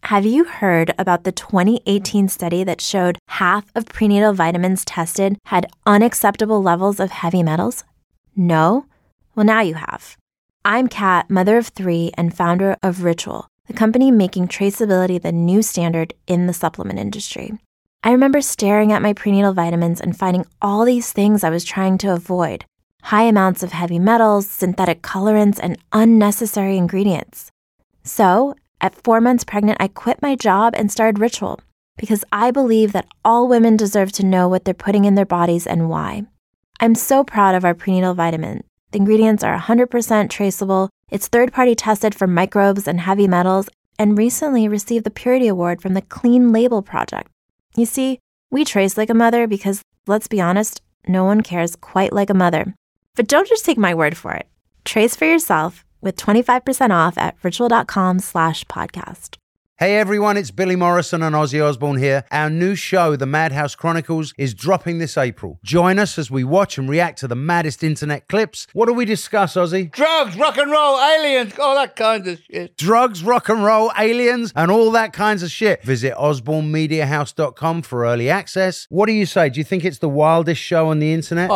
Have you heard about the 2018 study that showed half of prenatal vitamins tested had unacceptable levels of heavy metals? No? Well, now you have. I'm Kat, mother of 3 and founder of Ritual, the company making traceability the new standard in the supplement industry. I remember staring at my prenatal vitamins and finding all these things I was trying to avoid. High amounts of heavy metals, synthetic colorants, and unnecessary ingredients. So, at 4 months pregnant, I quit my job and started Ritual because I believe that all women deserve to know what they're putting in their bodies and why. I'm so proud of our prenatal vitamin. The ingredients are 100% traceable, it's third-party tested for microbes and heavy metals, and recently received the Purity Award from the Clean Label Project. You see, we trace like a mother because, let's be honest, no one cares quite like a mother. But don't just take my word for it. Trace for yourself with 25% off at ritual.com/podcast. Hey everyone, it's Billy Morrison and Ozzy Osbourne here. Our new show, The Madhouse Chronicles, is dropping this April. Join us as we watch and react to the maddest internet clips. What do we discuss, Ozzy? Drugs, rock and roll, aliens, all that kind of shit. Drugs, rock and roll, aliens, and all that kinds of shit. Visit osbornemediahouse.com for early access. What do you say? Do you think it's the wildest show on the internet?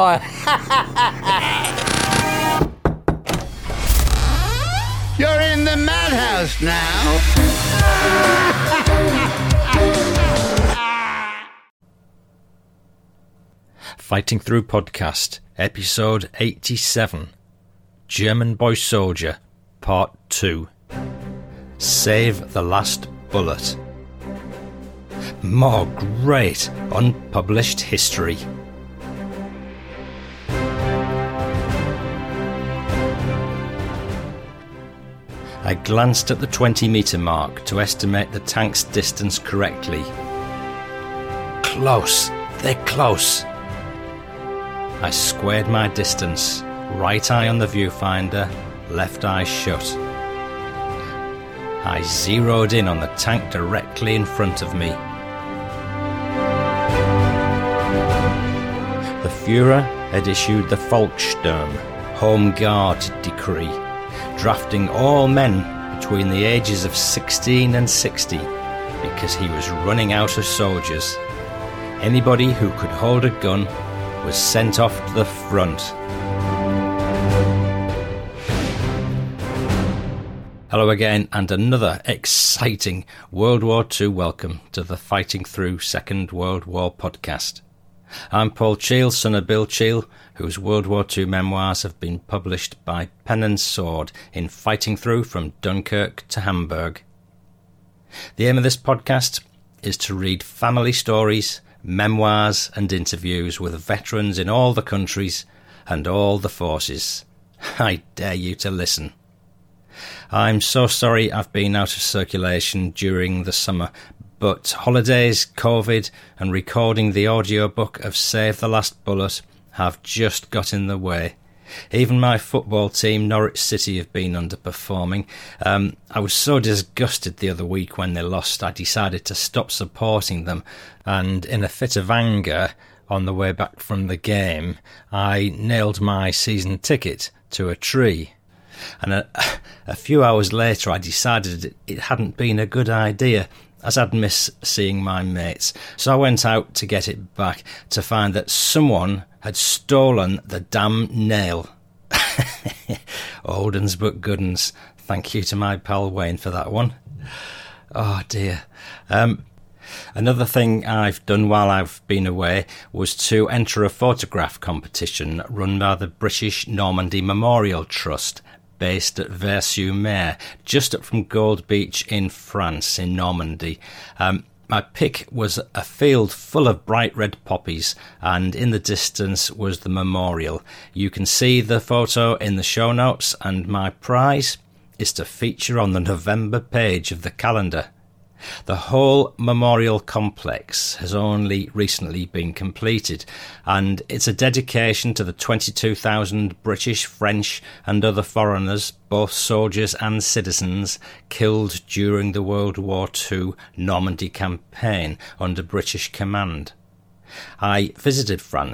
You're in the madhouse now. Fighting Through Podcast, Episode 87, German Boy Soldier, Part 2. Save the Last Bullet. More great unpublished history. I glanced at the 20-metre mark to estimate the tank's distance correctly. Close, they're close. I squared my distance, right eye on the viewfinder, left eye shut. I zeroed in on the tank directly in front of me. The Führer had issued the Volkssturm, Home Guard decree, drafting all men between the ages of 16 and 60 because he was running out of soldiers. Anybody who could hold a gun was sent off to the front. Hello again, and another exciting World War II welcome to the Fighting Through Second World War podcast. I'm Paul Cheel, son of Bill Cheel, whose World War II memoirs have been published by Pen and Sword in Fighting Through from Dunkirk to Hamburg. The aim of this podcast is to read family stories, memoirs and interviews with veterans in all the countries and all the forces. I dare you to listen. I'm so sorry I've been out of circulation during the summer, but holidays, COVID, and recording the audiobook of Save the Last Bullet have just got in the way. Even my football team, Norwich City, have been underperforming. I was so disgusted the other week when they lost, I decided to stop supporting them, and in a fit of anger, on the way back from the game, I nailed my season ticket to a tree. And a few hours later, I decided it hadn't been a good idea, as I'd miss seeing my mates. So I went out to get it back to find that someone had stolen the damn nail. Old uns but good uns. Thank you to my pal Wayne for that one. Oh dear. Another thing I've done while I've been away was to enter a photograph competition run by the British Normandy Memorial Trust, based at Vers-sur-Mer, just up from Gold Beach in France, in Normandy. My pick was a field full of bright red poppies, and in the distance was the memorial. You can see the photo in the show notes, and my prize is to feature on the November page of the calendar. The whole memorial complex has only recently been completed, and it's a dedication to the 22,000 British, French and other foreigners, both soldiers and citizens, killed during the World War II Normandy campaign under British command. I visited France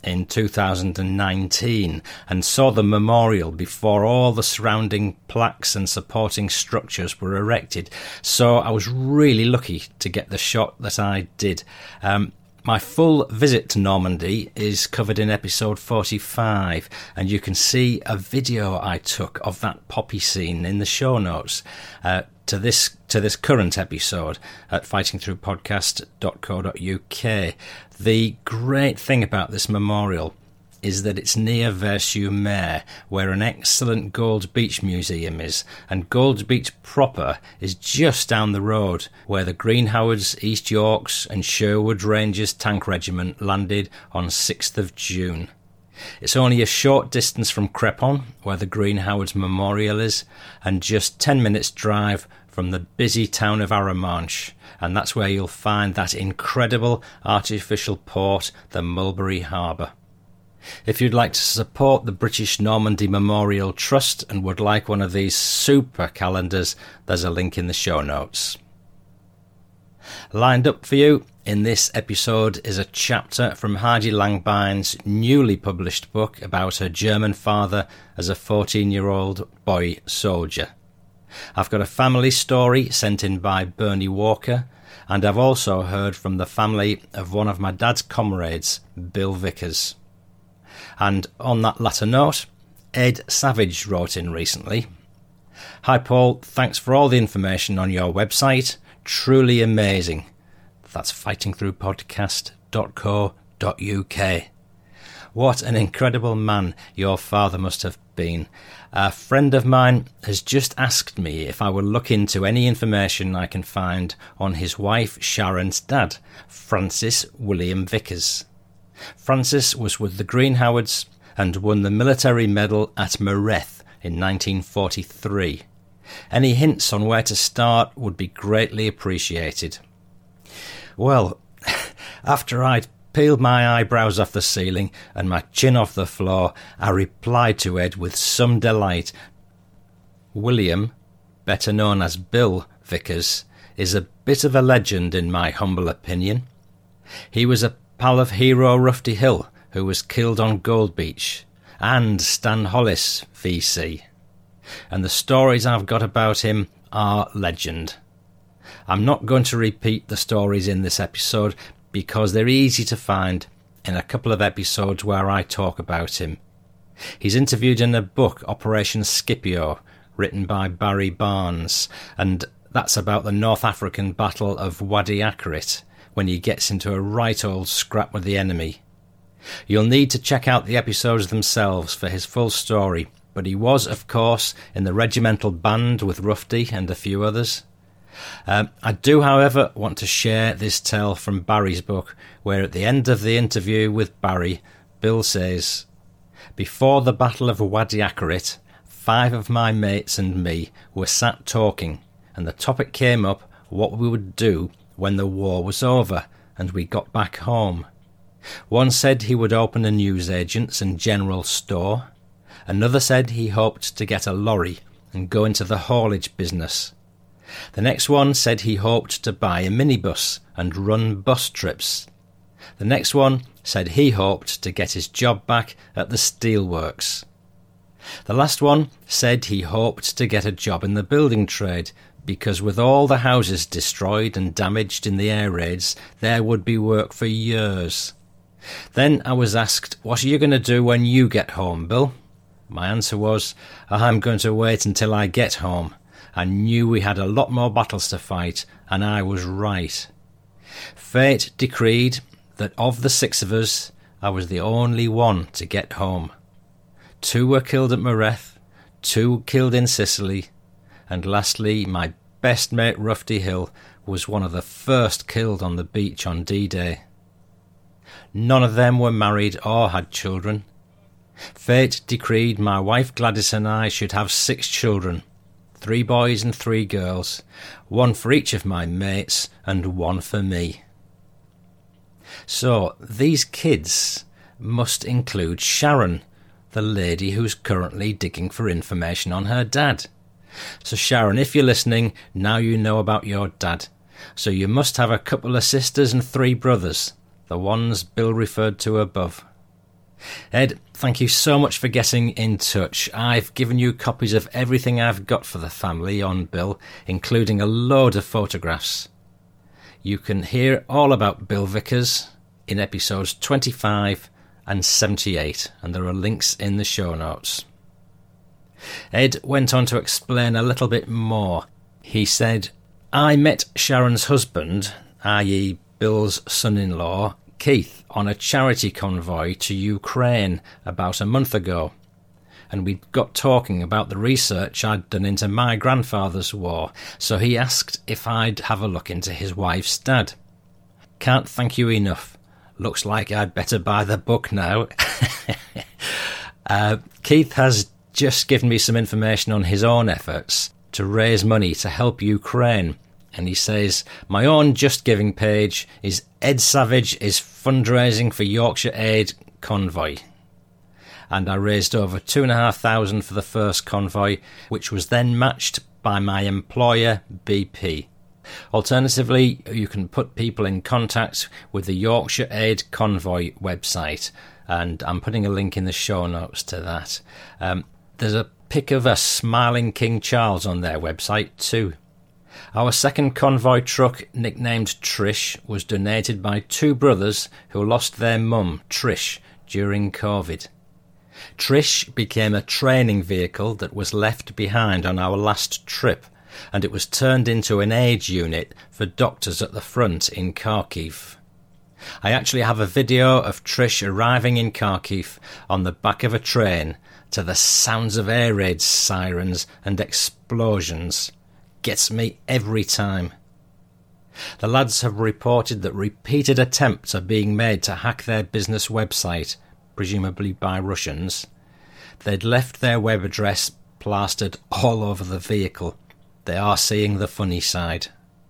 in 2019 and saw the memorial before all the surrounding plaques and supporting structures were erected, so I was really lucky to get the shot that I did. My full visit to Normandy is covered in episode 45, and you can see a video I took of that poppy scene in the show notes to this current episode at fightingthroughpodcast.co.uk. The great thing about this memorial is that it's near Vers-sur-Mer, where an excellent Gold Beach museum is, and Gold Beach proper is just down the road, where the Greenhowards, East Yorks and Sherwood Rangers Tank Regiment landed on 6th of June. It's only a short distance from Crepon, where the Greenhowards Memorial is, and just 10 minutes drive from the busy town of Arromanches, and that's where you'll find that incredible artificial port, the Mulberry Harbour. If you'd like to support the British Normandy Memorial Trust and would like one of these super calendars, there's a link in the show notes. Lined up for you in this episode is a chapter from Heidi Langbeins' newly published book about her German father as a 14-year-old boy soldier. I've got a family story sent in by Bernie Walker, and I've also heard from the family of one of my dad's comrades, Bill Vickers. And on that latter note, Ed Savage wrote in recently. Hi Paul, thanks for all the information on your website. Truly amazing. That's fightingthroughpodcast.co.uk. What an incredible man your father must have been. A friend of mine has just asked me if I will look into any information I can find on his wife Sharon's dad, Francis William Vickers. Francis was with the Greenhowards and won the military medal at Mareth in 1943. Any hints on where to start would be greatly appreciated. Well, after I'd peeled my eyebrows off the ceiling and my chin off the floor, I replied to Ed with some delight. William, better known as Bill Vickers, is a bit of a legend in my humble opinion. He was a pal of hero Rufty Hill, who was killed on Gold Beach, and Stan Hollis, VC. And the stories I've got about him are legend. I'm not going to repeat the stories in this episode because they're easy to find in a couple of episodes where I talk about him. He's interviewed in a book, Operation Scipio, written by Barry Barnes, and that's about the North African Battle of Wadi Akarit, when he gets into a right old scrap with the enemy. You'll need to check out the episodes themselves for his full story, but he was, of course, in the regimental band with Rufty and a few others. I do, however, want to share this tale from Barry's book, where at the end of the interview with Barry, Bill says, "Before the Battle of Wadi Akarit, 5 of my mates and me were sat talking, and the topic came up what we would do when the war was over and we got back home. One said he would open a newsagents and general store. Another said he hoped to get a lorry and go into the haulage business. The next one said he hoped to buy a minibus and run bus trips. The next one said he hoped to get his job back at the steelworks. The last one said he hoped to get a job in the building trade, because with all the houses destroyed and damaged in the air raids, there would be work for years. Then I was asked, what are you going to do when you get home, Bill? My answer was, I'm going to wait until I get home. I knew we had a lot more battles to fight, and I was right. Fate decreed that of the 6 of us, I was the only one to get home. 2 were killed at Mareth, 2 killed in Sicily, and lastly, my best mate Rufty Hill was one of the first killed on the beach on D-Day. None of them were married or had children. Fate decreed my wife Gladys and I should have 6 children, 3 boys and 3 girls, 1 for each of my mates and 1 for me. So these kids must include Sharon, the lady who's currently digging for information on her dad. So Sharon, if you're listening, now you know about your dad. So you must have a couple of sisters and 3 brothers, the ones Bill referred to above. Ed, thank you so much for getting in touch. I've given you copies of everything I've got for the family on Bill, including a load of photographs. You can hear all about Bill Vickers in episodes 25 and 78, and there are links in the show notes. Ed went on to explain a little bit more. He said, I met Sharon's husband, i.e. Bill's son-in-law, Keith, on a charity convoy to Ukraine about a month ago, and we got talking about the research I'd done into my grandfather's war, so he asked if I'd have a look into his wife's dad. Can't thank you enough. Looks like I'd better buy the book now. Keith has just given me some information on his own efforts to raise money to help Ukraine. And he says, my own Just Giving page is Ed Savage is fundraising for Yorkshire Aid Convoy. And I raised over $2,500 for the first convoy, which was then matched by my employer, BP. Alternatively, you can put people in contact with the Yorkshire Aid Convoy website, and I'm putting a link in the show notes to that. There's a pic of a smiling King Charles on their website too. Our second convoy truck, nicknamed Trish, was donated by two brothers who lost their mum, Trish, during COVID. Trish became a training vehicle that was left behind on our last trip, and it was turned into an aid unit for doctors at the front in Kharkiv. I actually have a video of Trish arriving in Kharkiv on the back of a train to the sounds of air raid sirens and explosions. Gets me every time. The lads have reported that repeated attempts are being made to hack their business website, presumably by Russians. They'd left their web address plastered all over the vehicle. They are seeing the funny side.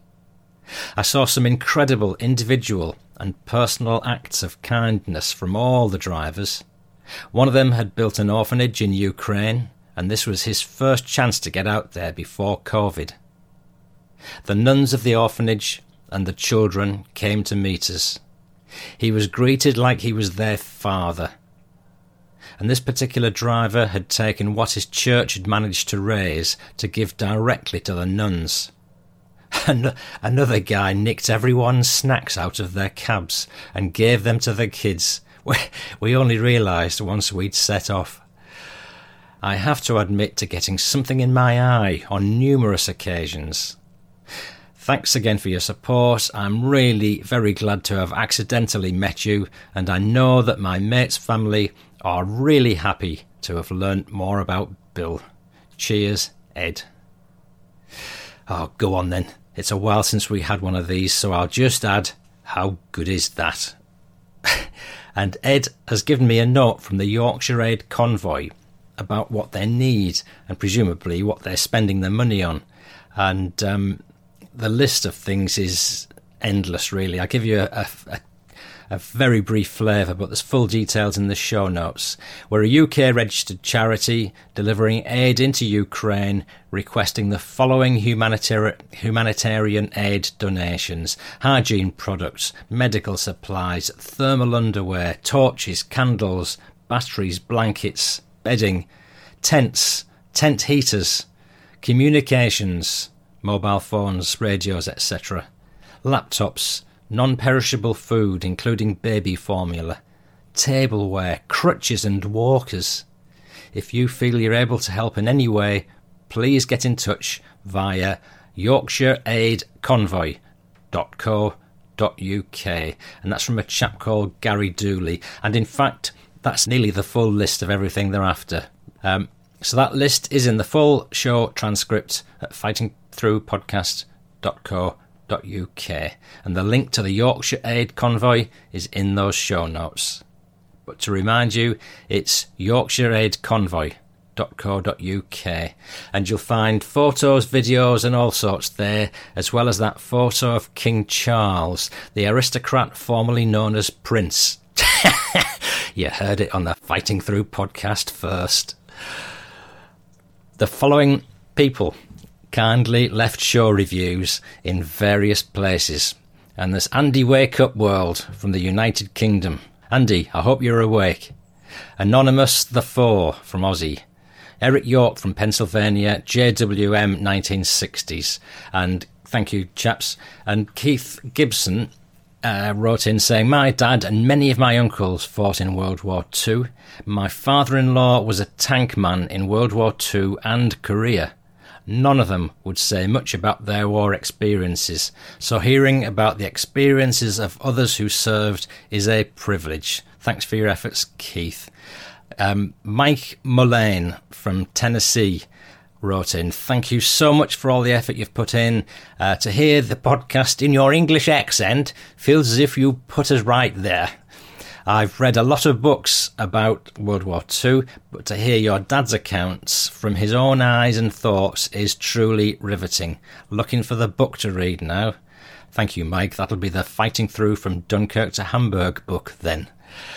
I saw some incredible individual and personal acts of kindness from all the drivers. One of them had built an orphanage in Ukraine, and this was his first chance to get out there before COVID. The nuns of the orphanage and the children came to meet us. He was greeted like he was their father. And this particular driver had taken what his church had managed to raise to give directly to the nuns. Another guy nicked everyone's snacks out of their cabs and gave them to the kids. We only realised once we'd set off. I have to admit to getting something in my eye on numerous occasions. Thanks again for your support. I'm really very glad to have accidentally met you, and I know that my mate's family are really happy to have learnt more about Bill. Cheers, Ed. Oh, go on then. It's a while since we had one of these, so I'll just add, how good is that? And Ed has given me a note from the Yorkshire Aid Convoy about what they need and presumably what they're spending their money on. And the list of things is endless, really. I'll give you a very brief flavour, but there's full details in the show notes. We're a UK-registered charity delivering aid into Ukraine, requesting the following humanitarian aid donations: hygiene products, medical supplies, thermal underwear, torches, candles, batteries, blankets, bedding, tents, tent heaters, communications, mobile phones, radios, etc., laptops, non-perishable food including baby formula, tableware, crutches and walkers. If you feel you're able to help in any way, please get in touch via yorkshireaidconvoy.co.uk, and that's from a chap called Gary Dooley, and in fact that's nearly the full list of everything they're after. So that list is in the full show transcript at fightingthroughpodcast.co.uk, and the link to the Yorkshire Aid Convoy is in those show notes. But to remind you, it's yorkshireaidconvoy.co.uk, and you'll find photos, videos and all sorts there, as well as that photo of King Charles, the aristocrat formerly known as Prince. You heard it on the Fighting Through podcast first. The following people kindly left show reviews in various places, and there's Andy Wake Up World from the United Kingdom. Andy, I hope you're awake. Anonymous the Four from Aussie, Eric York from Pennsylvania, JWM 1960s, and thank you, chaps. And Keith Gibson wrote in saying, my dad and many of my uncles fought in World War II. My father-in-law was a tank man in World War II and Korea. None of them would say much about their war experiences, so hearing about the experiences of others who served is a privilege. Thanks for your efforts, Keith. Mike Mullane from Tennessee wrote in, thank you so much for all the effort you've put in. To hear the podcast in your English accent feels as if you put us right there. I've read a lot of books about World War II, but to hear your dad's accounts from his own eyes and thoughts is truly riveting. Looking for the book to read now. Thank you, Mike. That'll be the Fighting Through from Dunkirk to Hamburg book then.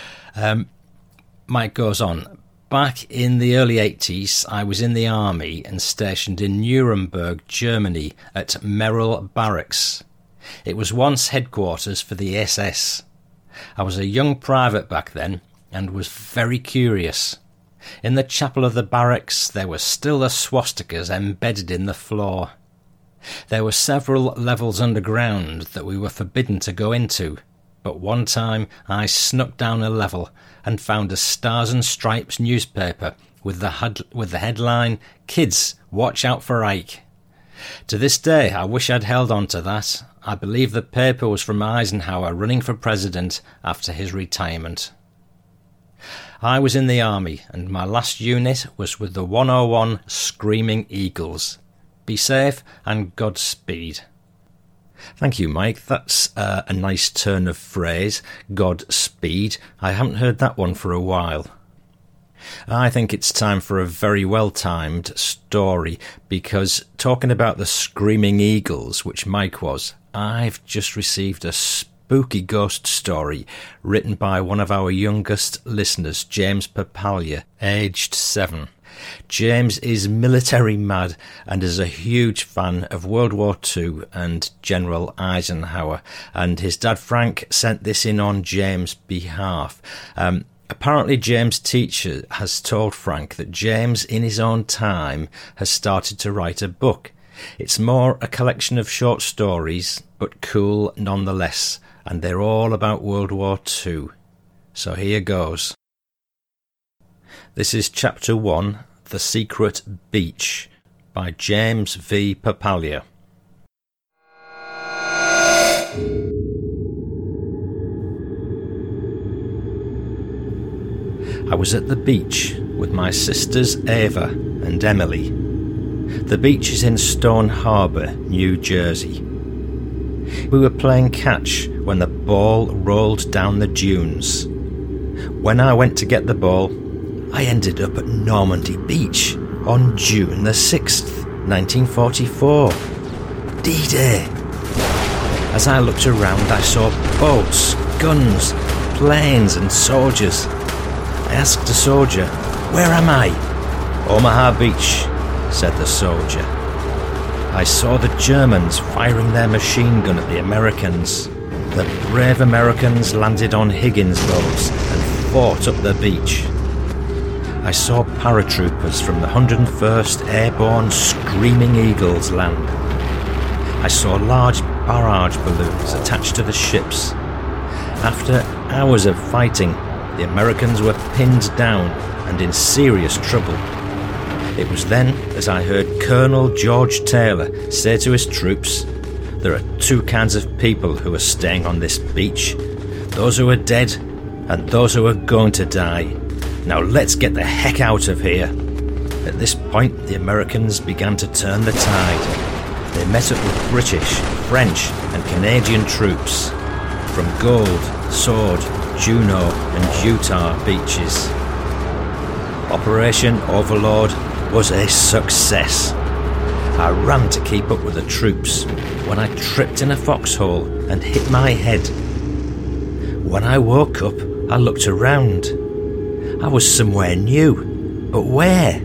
Mike goes on. Back in the early 80s, I was in the army and stationed in Nuremberg, Germany, at Merrill Barracks. It was once headquarters for the SS. I was a young private back then and was very curious. In the chapel of the barracks, there were still the swastikas embedded in the floor. There were several levels underground that we were forbidden to go into, but one time I snuck down a level and found a Stars and Stripes newspaper with the headline, Kids, Watch Out for Ike. To this day, I wish I'd held on to that. I believe the paper was from Eisenhower running for president after his retirement. I was in the army, and my last unit was with the 101 Screaming Eagles. Be safe and Godspeed. Thank you, Mike. That's a nice turn of phrase, Godspeed. I haven't heard that one for a while. I think it's time for a very well-timed story, because talking about the Screaming Eagles, which Mike was, I've just received a spooky ghost story written by one of our youngest listeners, James Papalia, aged 7. James is military mad and is a huge fan of World War II and General Eisenhower, and his dad Frank sent this in on James' behalf. Apparently James' teacher has told Frank that James in his own time has started to write a book. It's more a collection of short stories, but cool nonetheless, and they're all about World War II. So here goes. This is Chapter 1, The Secret Beach, by James V. Papalia. I was at the beach with my sisters Ava and Emily. The beach is in Stone Harbour, New Jersey. We were playing catch when the ball rolled down the dunes. When I went to get the ball, I ended up at Normandy Beach on June the 6th, 1944. D-Day. As I looked around, I saw boats, guns, planes and soldiers. I asked a soldier, "Where am I?" "Omaha Beach," said the soldier. I saw the Germans firing their machine gun at the Americans. The brave Americans landed on Higgins boats and fought up the beach. I saw paratroopers from the 101st Airborne Screaming Eagles land. I saw large barrage balloons attached to the ships. After hours of fighting, the Americans were pinned down and in serious trouble. It was then as I heard Colonel George Taylor say to his troops, "There are two kinds of people who are staying on this beach, those who are dead and those who are going to die. Now let's get the heck out of here." At this point, the Americans began to turn the tide. They met up with British, French and Canadian troops from Gold, Sword, Juno and Utah beaches. Operation Overlord was a success. I ran to keep up with the troops when I tripped in a foxhole and hit my head. When I woke up, I looked around. I was somewhere new, but where?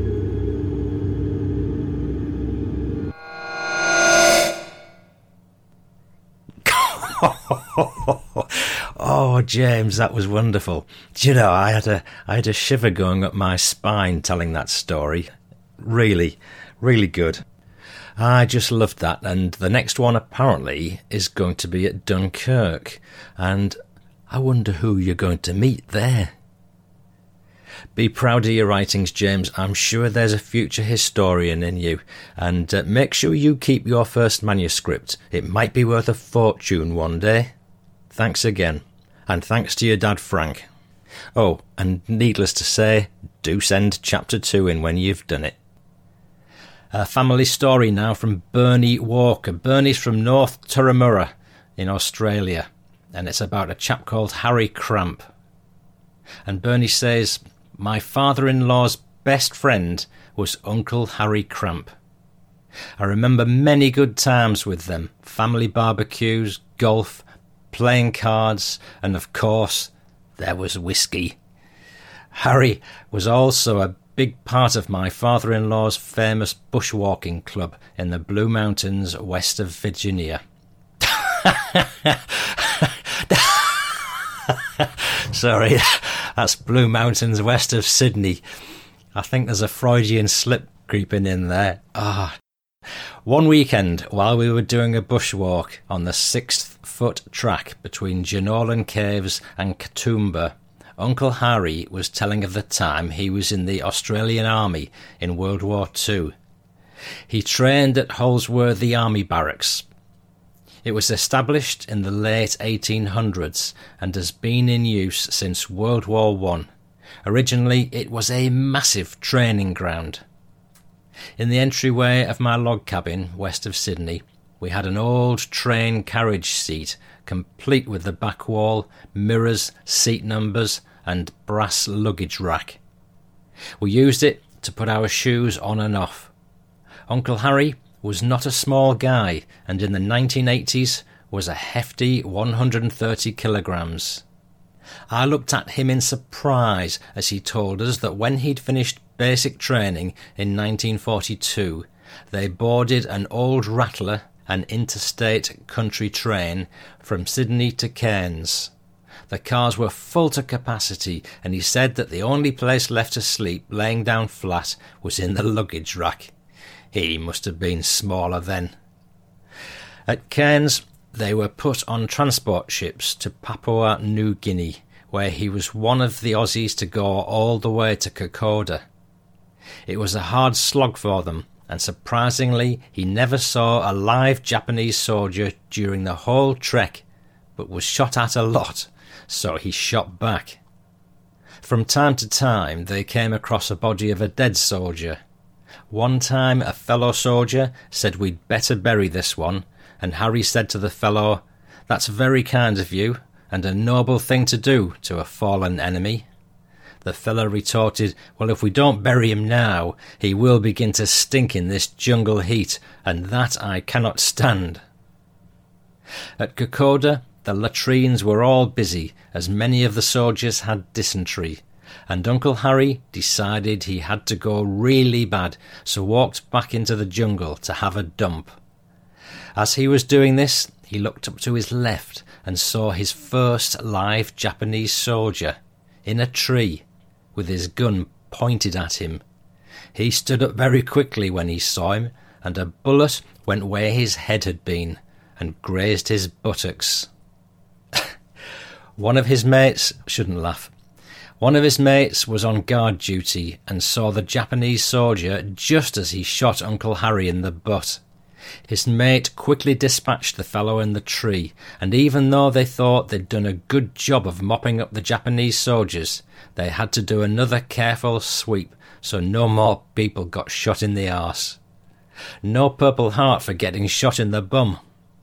Oh, James, that was wonderful. Do you know, I had a shiver going up my spine telling that story. Really, really good. I just loved that, and the next one apparently is going to be at Dunkirk, and I wonder who you're going to meet there. Be proud of your writings, James. I'm sure there's a future historian in you, and make sure you keep your first manuscript. It might be worth a fortune one day. Thanks again, and thanks to your dad, Frank. Oh, and needless to say, do send Chapter 2 in when you've done it. A family story now from Bernie Walker. Bernie's from North Turramurra in Australia, and it's about a chap called Harry Cramp. And Bernie says, my father-in-law's best friend was Uncle Harry Cramp. I remember many good times with them, family barbecues, golf, playing cards, and of course, there was whiskey. Harry was also a big part of my father-in-law's famous bushwalking club in the Blue Mountains west of Virginia. Sorry, that's Blue Mountains west of Sydney. I think there's a Freudian slip creeping in there. One weekend, while we were doing a bushwalk on the 6-foot track between Jenolan Caves and Katoomba, Uncle Harry was telling of the time he was in the Australian Army in World War II. He trained at Holsworthy Army Barracks. It was established in the late 1800s and has been in use since World War I. Originally, it was a massive training ground. In the entryway of my log cabin west of Sydney, we had an old train carriage seat complete with the back wall, mirrors, seat numbers and brass luggage rack. We used it to put our shoes on and off. Uncle Harry was not a small guy, and in the 1980s was a hefty 130 kilograms. I looked at him in surprise as he told us that when he'd finished basic training in 1942, they boarded an old Rattler, an interstate country train, from Sydney to Cairns. The cars were full to capacity, and he said that the only place left to sleep laying down flat was in the luggage rack. He must have been smaller then. At Cairns, they were put on transport ships to Papua New Guinea, where he was one of the Aussies to go all the way to Kokoda. It was a hard slog for them, and surprisingly he never saw a live Japanese soldier during the whole trek, but was shot at a lot, so he shot back. From time to time they came across a body of a dead soldier. One time a fellow soldier said we'd better bury this one, and Harry said to the fellow, "That's very kind of you, and a noble thing to do to a fallen enemy." The fellow retorted, "Well, if we don't bury him now, he will begin to stink in this jungle heat, and that I cannot stand." At Kokoda, the latrines were all busy, as many of the soldiers had dysentery, and Uncle Harry decided he had to go really bad, so walked back into the jungle to have a dump. As he was doing this, he looked up to his left and saw his first live Japanese soldier in a tree with his gun pointed at him. He stood up very quickly when he saw him, and a bullet went where his head had been and grazed his buttocks. One of his mates was on guard duty and saw the Japanese soldier just as he shot Uncle Harry in the butt. His mate quickly dispatched the fellow in the tree, and even though they thought they'd done a good job of mopping up the Japanese soldiers, they had to do another careful sweep so no more people got shot in the arse. No Purple Heart for getting shot in the bum.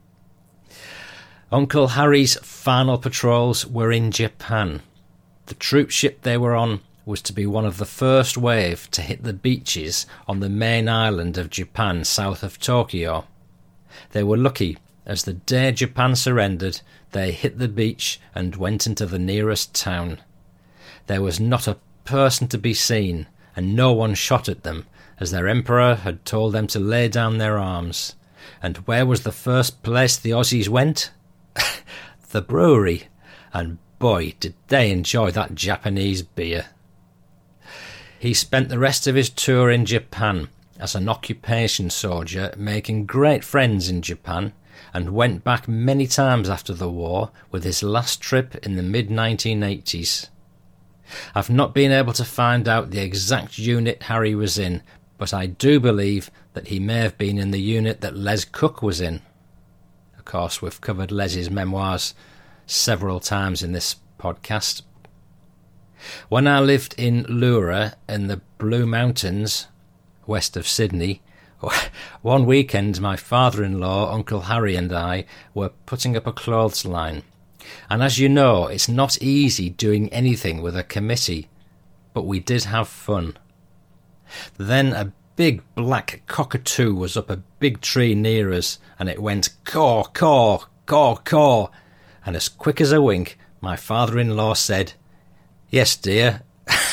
Uncle Harry's final patrols were in Japan. The troop ship they were on was to be one of the first wave to hit the beaches on the main island of Japan south of Tokyo. They were lucky, as the day Japan surrendered, they hit the beach and went into the nearest town. There was not a person to be seen, and no one shot at them, as their emperor had told them to lay down their arms. And where was the first place the Aussies went? The brewery. and boy did they enjoy that Japanese beer. He spent the rest of his tour in Japan as an occupation soldier, making great friends in Japan, and went back many times after the war, with his last trip in the mid-1980s. I've not been able to find out the exact unit Harry was in, but I do believe that he may have been in the unit that Les Cook was in. Of course, we've covered Les's memoirs several times in this podcast. When I lived in Leura in the Blue Mountains, west of Sydney, one weekend my father-in-law, Uncle Harry, and I were putting up a clothes line. And as you know, it's not easy doing anything with a committee, but we did have fun. Then a big black cockatoo was up a big tree near us, and it went caw, caw, caw, caw, and as quick as a wink, my father-in-law said, "Yes, dear."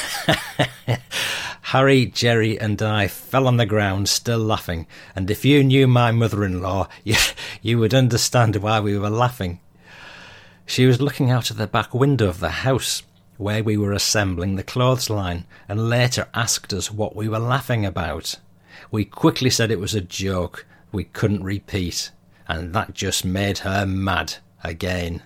Harry, Jerry and I fell on the ground, still laughing, and if you knew my mother-in-law, you would understand why we were laughing. She was looking out of the back window of the house, where we were assembling the clothesline, and later asked us what we were laughing about. We quickly said it was a joke we couldn't repeat, and that just made her mad again.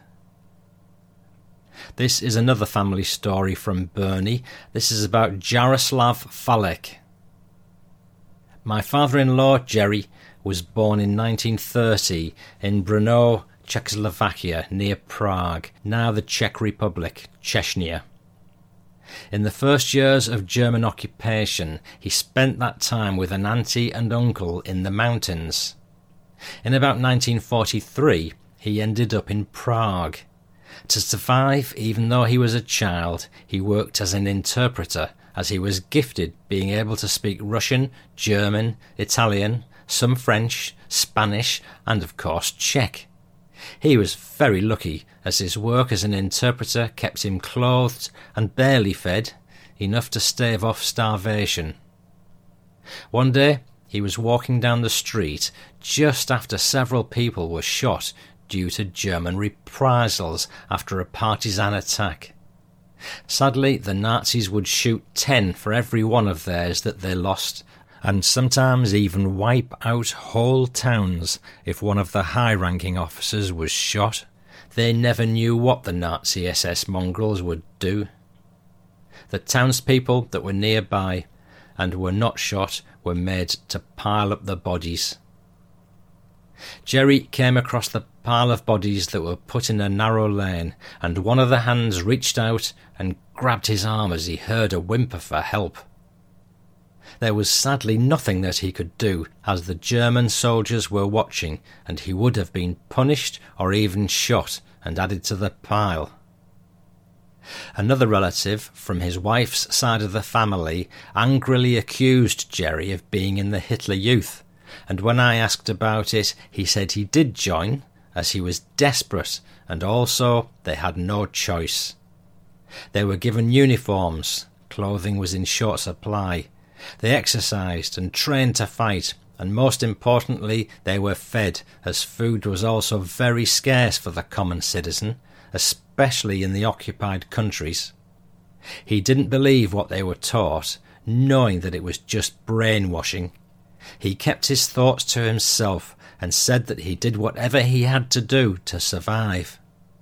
This is another family story from Bernie. This is about Jaroslav Falek. My father-in-law, Jerry, was born in 1930 in Brno, Czechoslovakia, near Prague, now the Czech Republic, Chechnya. In the first years of German occupation, he spent that time with an auntie and uncle in the mountains. In about 1943, he ended up in Prague. To survive, even though he was a child, he worked as an interpreter, as he was gifted being able to speak Russian, German, Italian, some French, Spanish, and of course Czech. He was very lucky, as his work as an interpreter kept him clothed and barely fed, enough to stave off starvation. One day, he was walking down the street just after several people were shot due to German reprisals after a partisan attack. Sadly, the Nazis would shoot 10 for every one of theirs that they lost, and sometimes even wipe out whole towns if one of the high-ranking officers was shot. They never knew what the Nazi SS mongrels would do. The townspeople that were nearby and were not shot were made to pile up the bodies. Jerry came across the pile of bodies that were put in a narrow lane, and one of the hands reached out and grabbed his arm as he heard a whimper for help. There was sadly nothing that he could do, as the German soldiers were watching, and he would have been punished or even shot and added to the pile. Another relative from his wife's side of the family angrily accused Jerry of being in the Hitler Youth, and when I asked about it, he said he did join, as he was desperate, and also they had no choice. They were given uniforms, clothing was in short supply, they exercised and trained to fight, and most importantly, they were fed, as food was also very scarce for the common citizen, especially in the occupied countries. He didn't believe what they were taught, knowing that it was just brainwashing. He kept his thoughts to himself and said that he did whatever he had to do to survive.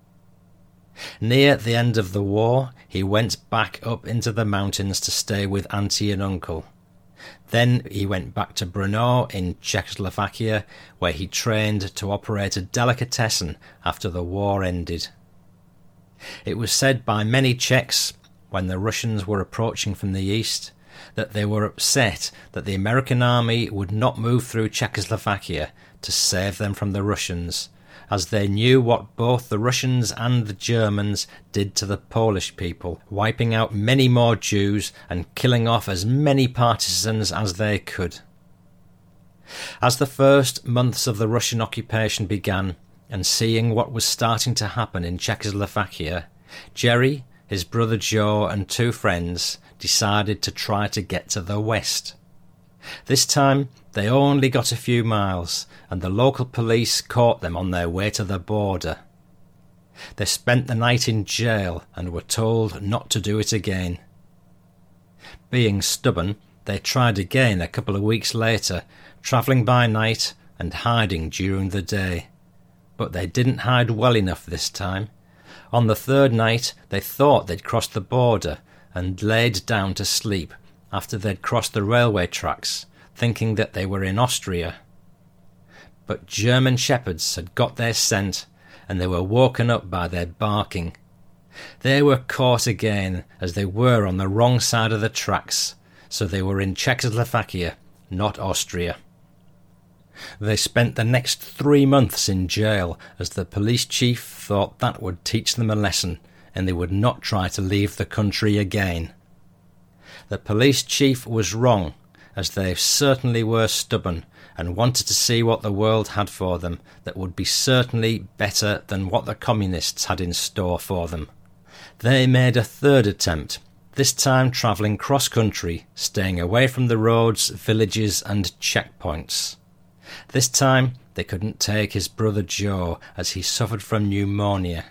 Near the end of the war, he went back up into the mountains to stay with auntie and uncle. Then he went back to Brno in Czechoslovakia, where he trained to operate a delicatessen after the war ended. It was said by many Czechs, when the Russians were approaching from the east, that they were upset that the American army would not move through Czechoslovakia to save them from the Russians, as they knew what both the Russians and the Germans did to the Polish people, wiping out many more Jews and killing off as many partisans as they could. As the first months of the Russian occupation began, and seeing what was starting to happen in Czechoslovakia, Jerry, his brother Joe and 2 friends decided to try to get to the west. This time they only got a few miles, and the local police caught them on their way to the border. They spent the night in jail and were told not to do it again. Being stubborn, they tried again a couple of weeks later, travelling by night and hiding during the day. But they didn't hide well enough this time. On the third night, they thought they'd crossed the border and laid down to sleep after they'd crossed the railway tracks, thinking that they were in Austria. But German shepherds had got their scent, and they were woken up by their barking. They were caught again, as they were on the wrong side of the tracks, so they were in Czechoslovakia, not Austria. They spent the next 3 months in jail, as the police chief thought that would teach them a lesson, and they would not try to leave the country again. The police chief was wrong, as they certainly were stubborn, and wanted to see what the world had for them that would be certainly better than what the communists had in store for them. They made a third attempt, this time travelling cross-country, staying away from the roads, villages and checkpoints. This time they couldn't take his brother Joe, as he suffered from pneumonia.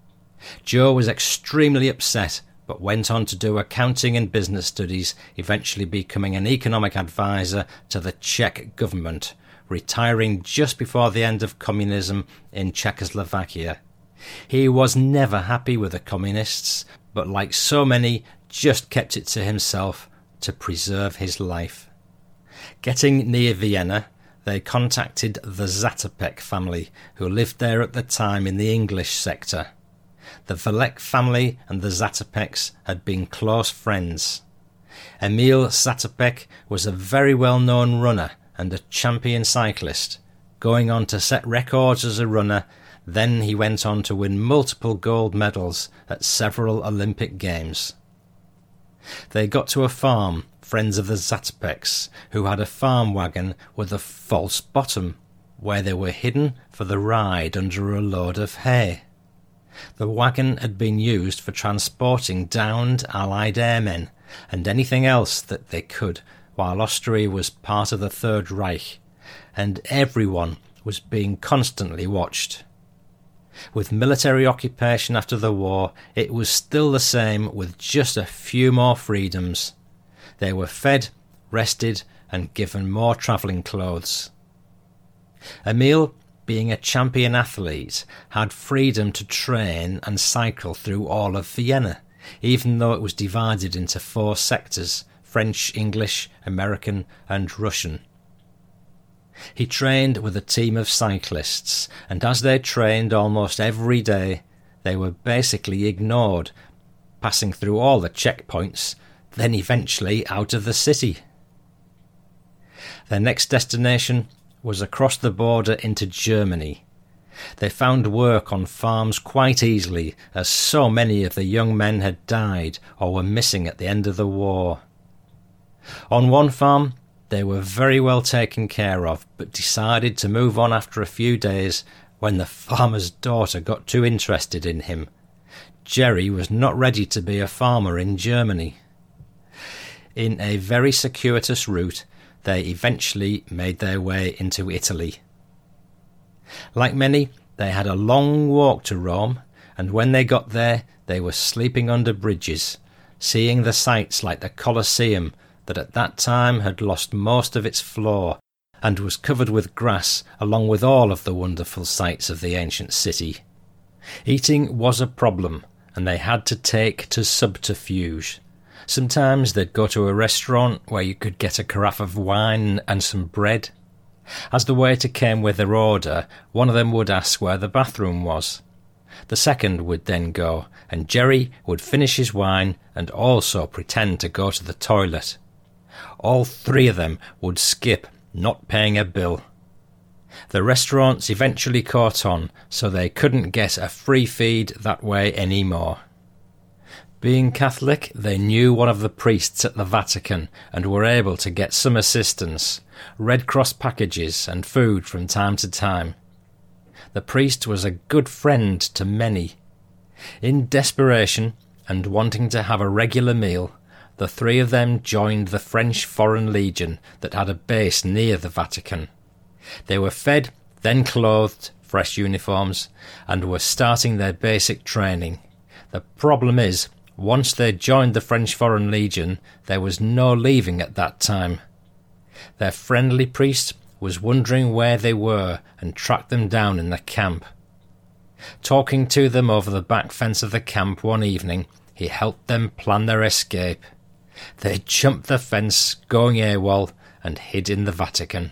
Joe was extremely upset, but went on to do accounting and business studies, eventually becoming an economic advisor to the Czech government, retiring just before the end of communism in Czechoslovakia. He was never happy with the communists, but like so many, just kept it to himself to preserve his life. Getting near Vienna, they contacted the Zatopek family, who lived there at the time in the English sector. The Valek family and the Zatopeks had been close friends. Emil Zatopek was a very well-known runner and a champion cyclist, going on to set records as a runner. Then he went on to win multiple gold medals at several Olympic Games. They got to a farm, friends of the Zatopeks, who had a farm wagon with a false bottom, where they were hidden for the ride under a load of hay. The wagon had been used for transporting downed Allied airmen and anything else that they could, while Austria was part of the Third Reich, and everyone was being constantly watched. With military occupation after the war, it was still the same, with just a few more freedoms. They were fed, rested, and given more travelling clothes. Emil, being a champion athlete, had freedom to train and cycle through all of Vienna, even though it was divided into 4 sectors: French, English, American and Russian. He trained with a team of cyclists, and as they trained almost every day, they were basically ignored, passing through all the checkpoints, then eventually out of the city. Their next destination was across the border into Germany. They found work on farms quite easily, as so many of the young men had died or were missing at the end of the war. On one farm, they were very well taken care of, but decided to move on after a few days when the farmer's daughter got too interested in him. Jerry was not ready to be a farmer in Germany. In a very circuitous route, they eventually made their way into Italy. Like many, they had a long walk to Rome, and when they got there, they were sleeping under bridges, seeing the sights like the Colosseum, that at that time had lost most of its floor and was covered with grass, along with all of the wonderful sights of the ancient city. Eating was a problem, and they had to take to subterfuge. Sometimes they'd go to a restaurant where you could get a carafe of wine and some bread. As the waiter came with their order, one of them would ask where the bathroom was. The second would then go, and Jerry would finish his wine and also pretend to go to the toilet. All 3 of them would skip, not paying a bill. The restaurants eventually caught on, so they couldn't get a free feed that way anymore. Being Catholic, they knew one of the priests at the Vatican and were able to get some assistance, Red Cross packages and food from time to time. The priest was a good friend to many. In desperation, and wanting to have a regular meal, the 3 of them joined the French Foreign Legion that had a base near the Vatican. They were fed, then clothed, fresh uniforms, and were starting their basic training. The problem is, once they joined the French Foreign Legion, there was no leaving at that time. Their friendly priest was wondering where they were and tracked them down in the camp. Talking to them over the back fence of the camp one evening, he helped them plan their escape. They jumped the fence, going AWOL, and hid in the Vatican.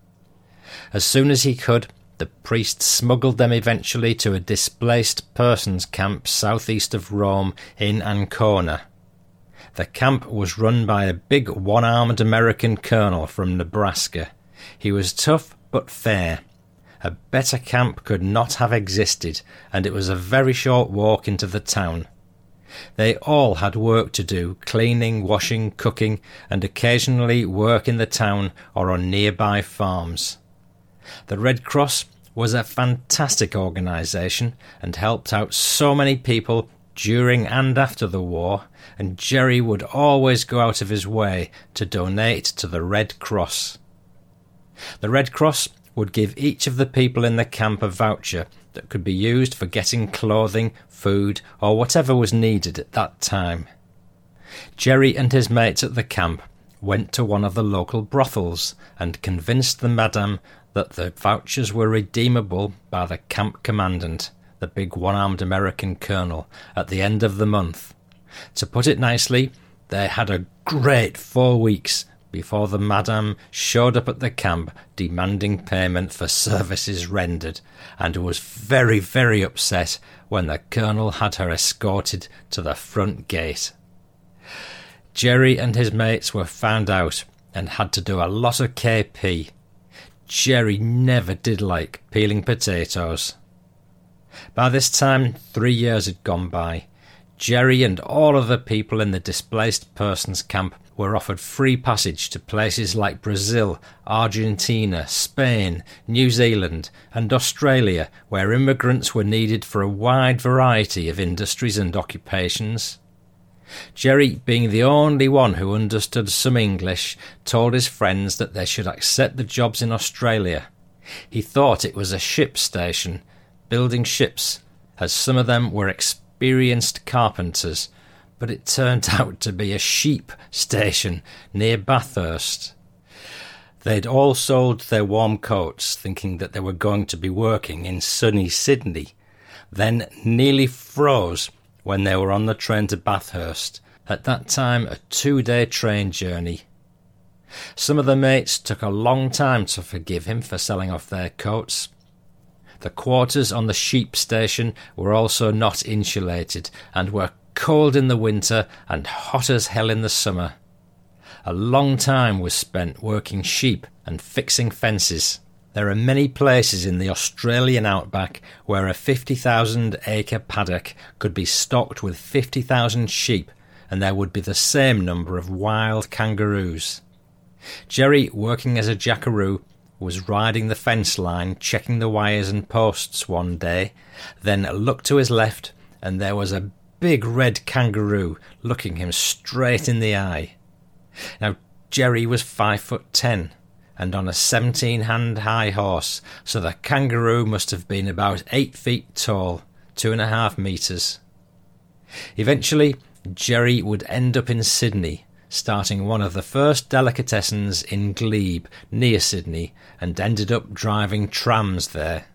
As soon as he could, the priest smuggled them eventually to a displaced persons camp southeast of Rome in Ancona. The camp was run by a big one-armed American colonel from Nebraska. He was tough but fair. A better camp could not have existed, and it was a very short walk into the town. They all had work to do, cleaning, washing, cooking, and occasionally work in the town or on nearby farms. The Red Cross was a fantastic organisation and helped out so many people during and after the war, and Jerry would always go out of his way to donate to the Red Cross. The Red Cross would give each of the people in the camp a voucher that could be used for getting clothing, food, or whatever was needed at that time. Jerry and his mates at the camp went to one of the local brothels and convinced the madame that the vouchers were redeemable by the camp commandant, the big one-armed American colonel, at the end of the month. To put it nicely, they had a great 4 weeks before the madame showed up at the camp demanding payment for services rendered, and was very, very upset when the colonel had her escorted to the front gate. Jerry and his mates were found out and had to do a lot of KP. Jerry never did like peeling potatoes. By this time, 3 years had gone by. Jerry and all of the people in the displaced persons camp were offered free passage to places like Brazil, Argentina, Spain, New Zealand and Australia, where immigrants were needed for a wide variety of industries and occupations. Jerry, being the only one who understood some English, told his friends that they should accept the jobs in Australia. He thought it was a ship station, building ships, as some of them were experienced carpenters, but it turned out to be a sheep station near Bathurst. They'd all sold their warm coats, thinking that they were going to be working in sunny Sydney, then nearly froze when they were on the train to Bathurst, at that time a 2-day train journey. Some of the mates took a long time to forgive him for selling off their coats. The quarters on the sheep station were also not insulated and were cold in the winter and hot as hell in the summer. A long time was spent working sheep and fixing fences. There are many places in the Australian outback where a 50,000-acre paddock could be stocked with 50,000 sheep, and there would be the same number of wild kangaroos. Jerry, working as a jackaroo, was riding the fence line, checking the wires and posts one day, then looked to his left, and there was a big red kangaroo looking him straight in the eye. Now, Jerry was 5'10", and on a 17-hand high horse, so the kangaroo must have been about 8 feet tall, 2.5 metres. Eventually, Jerry would end up in Sydney, starting one of the first delicatessens in Glebe, near Sydney, and ended up driving trams there.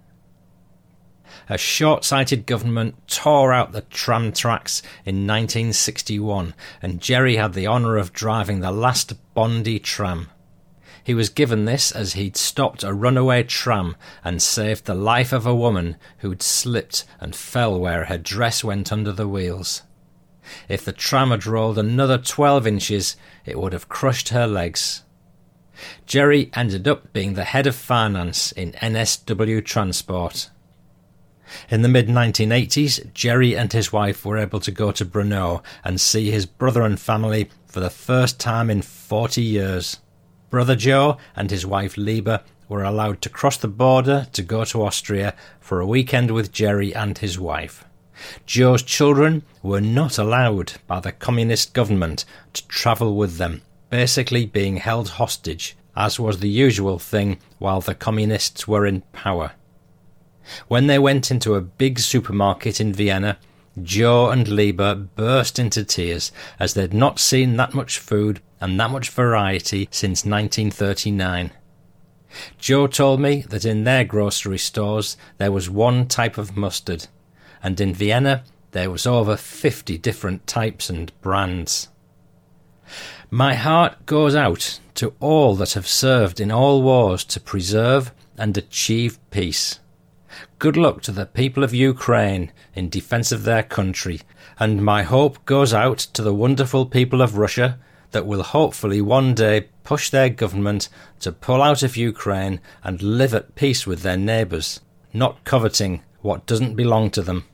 A short-sighted government tore out the tram tracks in 1961, and Jerry had the honour of driving the last Bondi tram. He was given this as he'd stopped a runaway tram and saved the life of a woman who'd slipped and fell where her dress went under the wheels. If the tram had rolled another 12 inches, it would have crushed her legs. Jerry ended up being the head of finance in NSW Transport. In the mid-1980s, Jerry and his wife were able to go to Brno and see his brother and family for the first time in 40 years. Brother Joe and his wife Liebe were allowed to cross the border to go to Austria for a weekend with Jerry and his wife. Joe's children were not allowed by the communist government to travel with them, basically being held hostage, as was the usual thing while the communists were in power. When they went into a big supermarket in Vienna, Joe and Lieber burst into tears as they'd not seen that much food and that much variety since 1939. Joe told me that in their grocery stores there was one type of mustard, and in Vienna there was over 50 different types and brands. My heart goes out to all that have served in all wars to preserve and achieve peace. Good luck to the people of Ukraine in defence of their country, and my hope goes out to the wonderful people of Russia that will hopefully one day push their government to pull out of Ukraine and live at peace with their neighbours, not coveting what doesn't belong to them.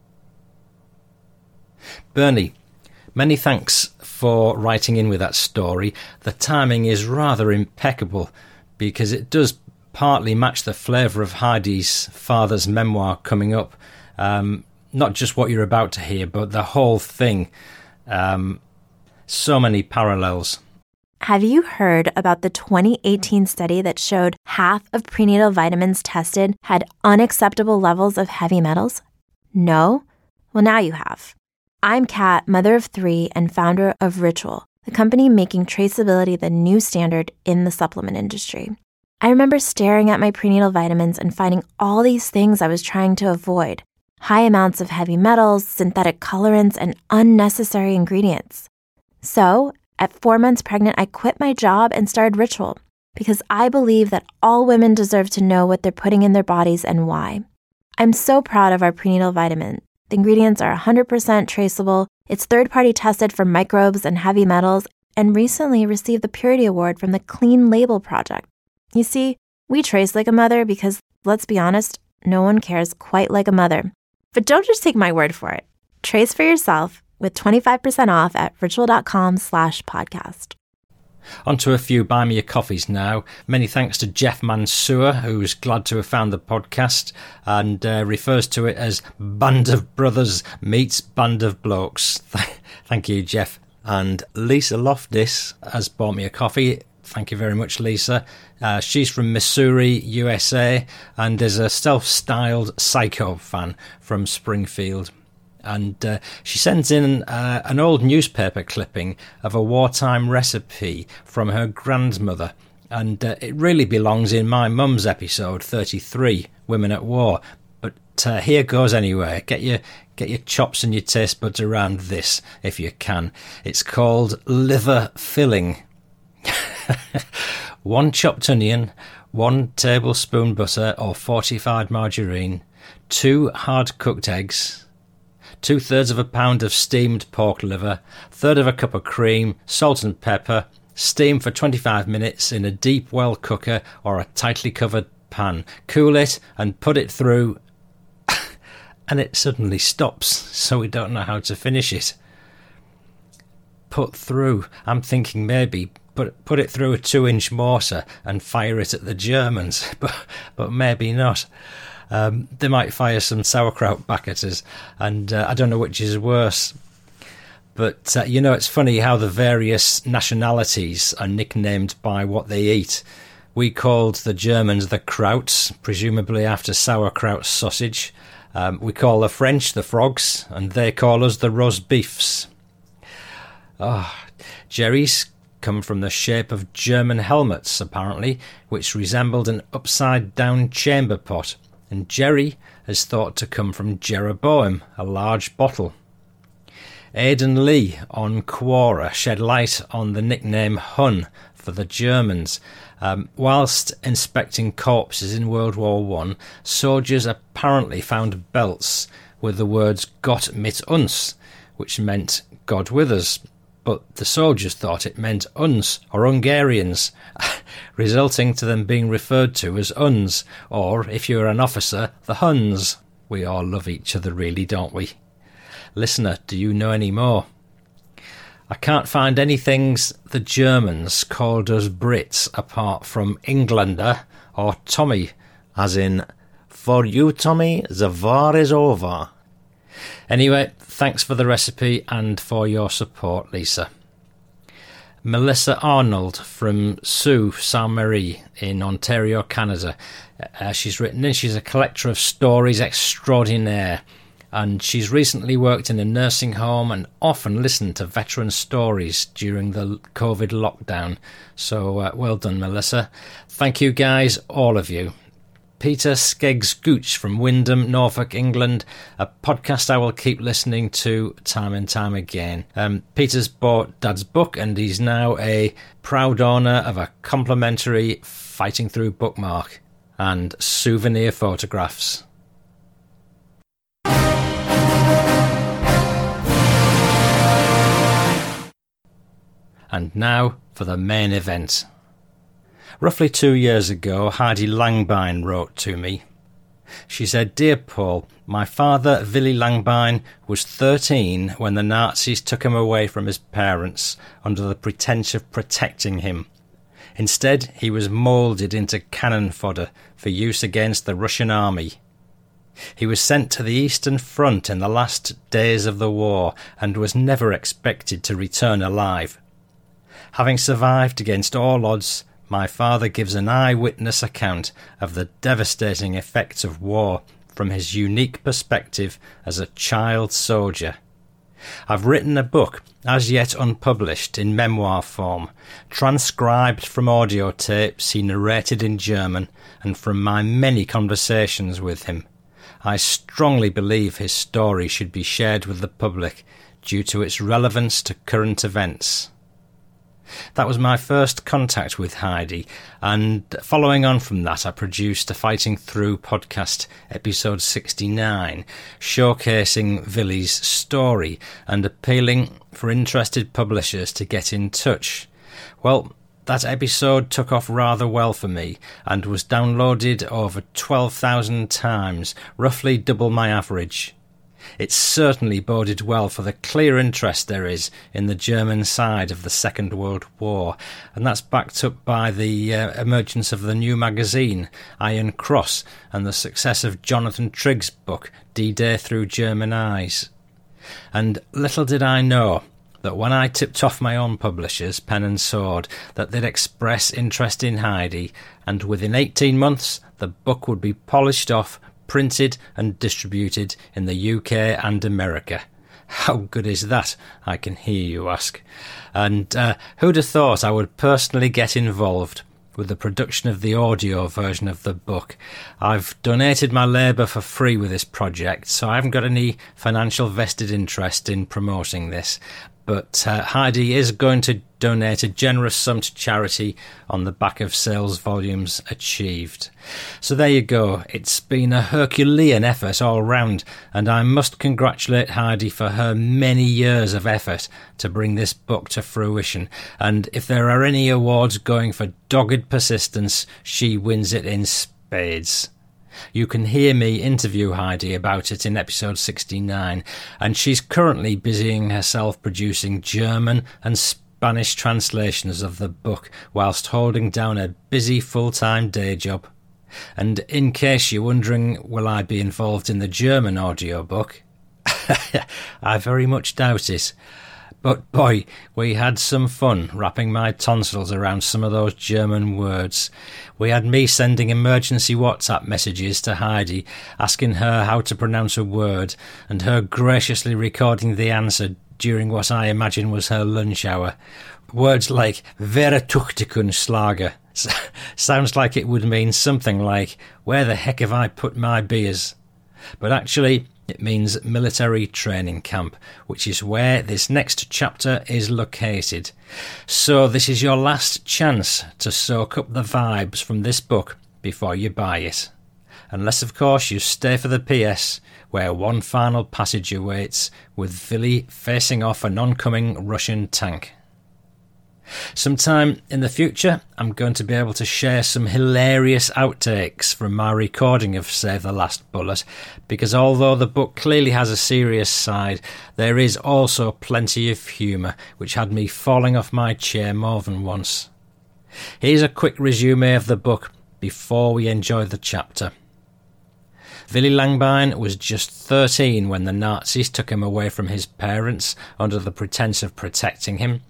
Bernie, many thanks for writing in with that story. The timing is rather impeccable because it does partly match the flavour of Heidi's father's memoir coming up. Not just what you're about to hear, but the whole thing. So many parallels. Have you heard about the 2018 study that showed half of prenatal vitamins tested had unacceptable levels of heavy metals? No? Well, now you have. I'm Kat, mother of 3 and founder of Ritual, the company making traceability the new standard in the supplement industry. I remember staring at my prenatal vitamins and finding all these things I was trying to avoid. High amounts of heavy metals, synthetic colorants, and unnecessary ingredients. So, at 4 months pregnant, I quit my job and started Ritual because I believe that all women deserve to know what they're putting in their bodies and why. I'm so proud of our prenatal vitamin. The ingredients are 100% traceable, it's third-party tested for microbes and heavy metals, and recently received the Purity Award from the Clean Label Project. You see, we trace like a mother because, let's be honest, no one cares quite like a mother. But don't just take my word for it. Trace for yourself with 25% off at ritual.com/podcast. On to a few Buy Me a Coffees now. Many thanks to Jeff Mansour, who's glad to have found the podcast and refers to it as Band of Brothers meets Band of Blokes. Thank you, Jeff. And Lisa Loftis has bought me a coffee. Thank you very much, Lisa. She's from Missouri, USA, and is a self-styled Psycho fan from Springfield. And she sends in an old newspaper clipping of a wartime recipe from her grandmother. And it really belongs in my mum's episode 33, Women at War. But here goes anyway. Get your chops and your taste buds around this if you can. It's called liver filling. 1 chopped onion, 1 tablespoon butter or fortified margarine, 2 hard-cooked eggs, 2/3 of a pound of steamed pork liver, 1/3 of a cup of cream, salt and pepper. Steam for 25 minutes in a deep well cooker or a tightly covered pan. Cool it and put it through. And it suddenly stops, so we don't know how to finish it. Put through. I'm thinking maybe put it through a 2-inch mortar and fire it at the Germans, but maybe not. They might fire some sauerkraut back at us, and I don't know which is worse. But, it's funny how the various nationalities are nicknamed by what they eat. We called the Germans the Krauts, presumably after sauerkraut sausage. We call the French the Frogs, and they call us the Rosbeefs. Jerry's come from the shape of German helmets, apparently, which resembled an upside-down chamber pot. And Jerry is thought to come from Jeroboam, a large bottle. Aidan Lee on Quora shed light on the nickname Hun for the Germans. Whilst inspecting corpses in World War I, soldiers apparently found belts with the words Gott mit uns, which meant God with us. But the soldiers thought it meant uns, or Hungarians, resulting to them being referred to as Huns, or, if you're an officer, the Huns. We all love each other really, don't we? Listener, do you know any more? I can't find any things the Germans called us Brits apart from Englander or Tommy, as in, for you, Tommy, the war is over. Anyway, thanks for the recipe and for your support, Lisa. Melissa Arnold from Sault Ste. Marie in Ontario, Canada. She's written in. She's a collector of stories extraordinaire, and she's recently worked in a nursing home and often listened to veteran stories during the COVID lockdown. So well done, Melissa. Thank you guys, all of you. Peter Skeggs-Gooch from Windham, Norfolk, England, a podcast I will keep listening to time and time again. Peter's bought Dad's book and he's now a proud owner of a complimentary Fighting Through bookmark and souvenir photographs. And now for the main event. Roughly 2 years ago, Heidi Langbein wrote to me. She said, "Dear Paul, my father, Willy Langbein, was 13 when the Nazis took him away from his parents under the pretence of protecting him. Instead, he was moulded into cannon fodder for use against the Russian army. He was sent to the Eastern Front in the last days of the war and was never expected to return alive. Having survived against all odds, my father gives an eyewitness account of the devastating effects of war from his unique perspective as a child soldier. I've written a book, as yet unpublished, in memoir form, transcribed from audio tapes he narrated in German and from my many conversations with him. I strongly believe his story should be shared with the public due to its relevance to current events." That was my first contact with Heidi, and following on from that I produced a Fighting Through podcast, episode 69, showcasing Willy's story and appealing for interested publishers to get in touch. Well, that episode took off rather well for me and was downloaded over 12,000 times, roughly double my average. It certainly boded well for the clear interest there is in the German side of the Second World War, and that's backed up by the emergence of the new magazine, Iron Cross, and the success of Jonathan Trigg's book, D-Day Through German Eyes. And little did I know that when I tipped off my own publishers, Pen and Sword, that they'd express interest in Heidi, and within 18 months the book would be polished off, printed and distributed in the UK and America. How good is that, I can hear you ask. And who'd have thought I would personally get involved with the production of the audio version of the book? I've donated my labour for free with this project, so I haven't got any financial vested interest in promoting this. But Heidi is going to donate a generous sum to charity on the back of sales volumes achieved. So there you go. It's been a Herculean effort all round, and I must congratulate Heidi for her many years of effort to bring this book to fruition. And if there are any awards going for dogged persistence, she wins it in spades. You can hear me interview Heidi about it in episode 69, and she's currently busying herself producing German and Spanish translations of the book whilst holding down a busy full-time day job. And in case you're wondering, will I be involved in the German audiobook? I very much doubt it. But boy, we had some fun wrapping my tonsils around some of those German words. We had me sending emergency WhatsApp messages to Heidi, asking her how to pronounce a word, and her graciously recording the answer during what I imagine was her lunch hour. Words like Vertuchtikunslager sounds like it would mean something like, where the heck have I put my beers? But actually, it means military training camp, which is where this next chapter is located. So this is your last chance to soak up the vibes from this book before you buy it. Unless, of course, you stay for the PS, where one final passage awaits, with Willy facing off an oncoming Russian tank. Sometime in the future, I'm going to be able to share some hilarious outtakes from my recording of Save the Last Bullet, because although the book clearly has a serious side, there is also plenty of humour, which had me falling off my chair more than once. Here's a quick resume of the book before we enjoy the chapter. Willy Langbein was just 13 when the Nazis took him away from his parents under the pretence of protecting him.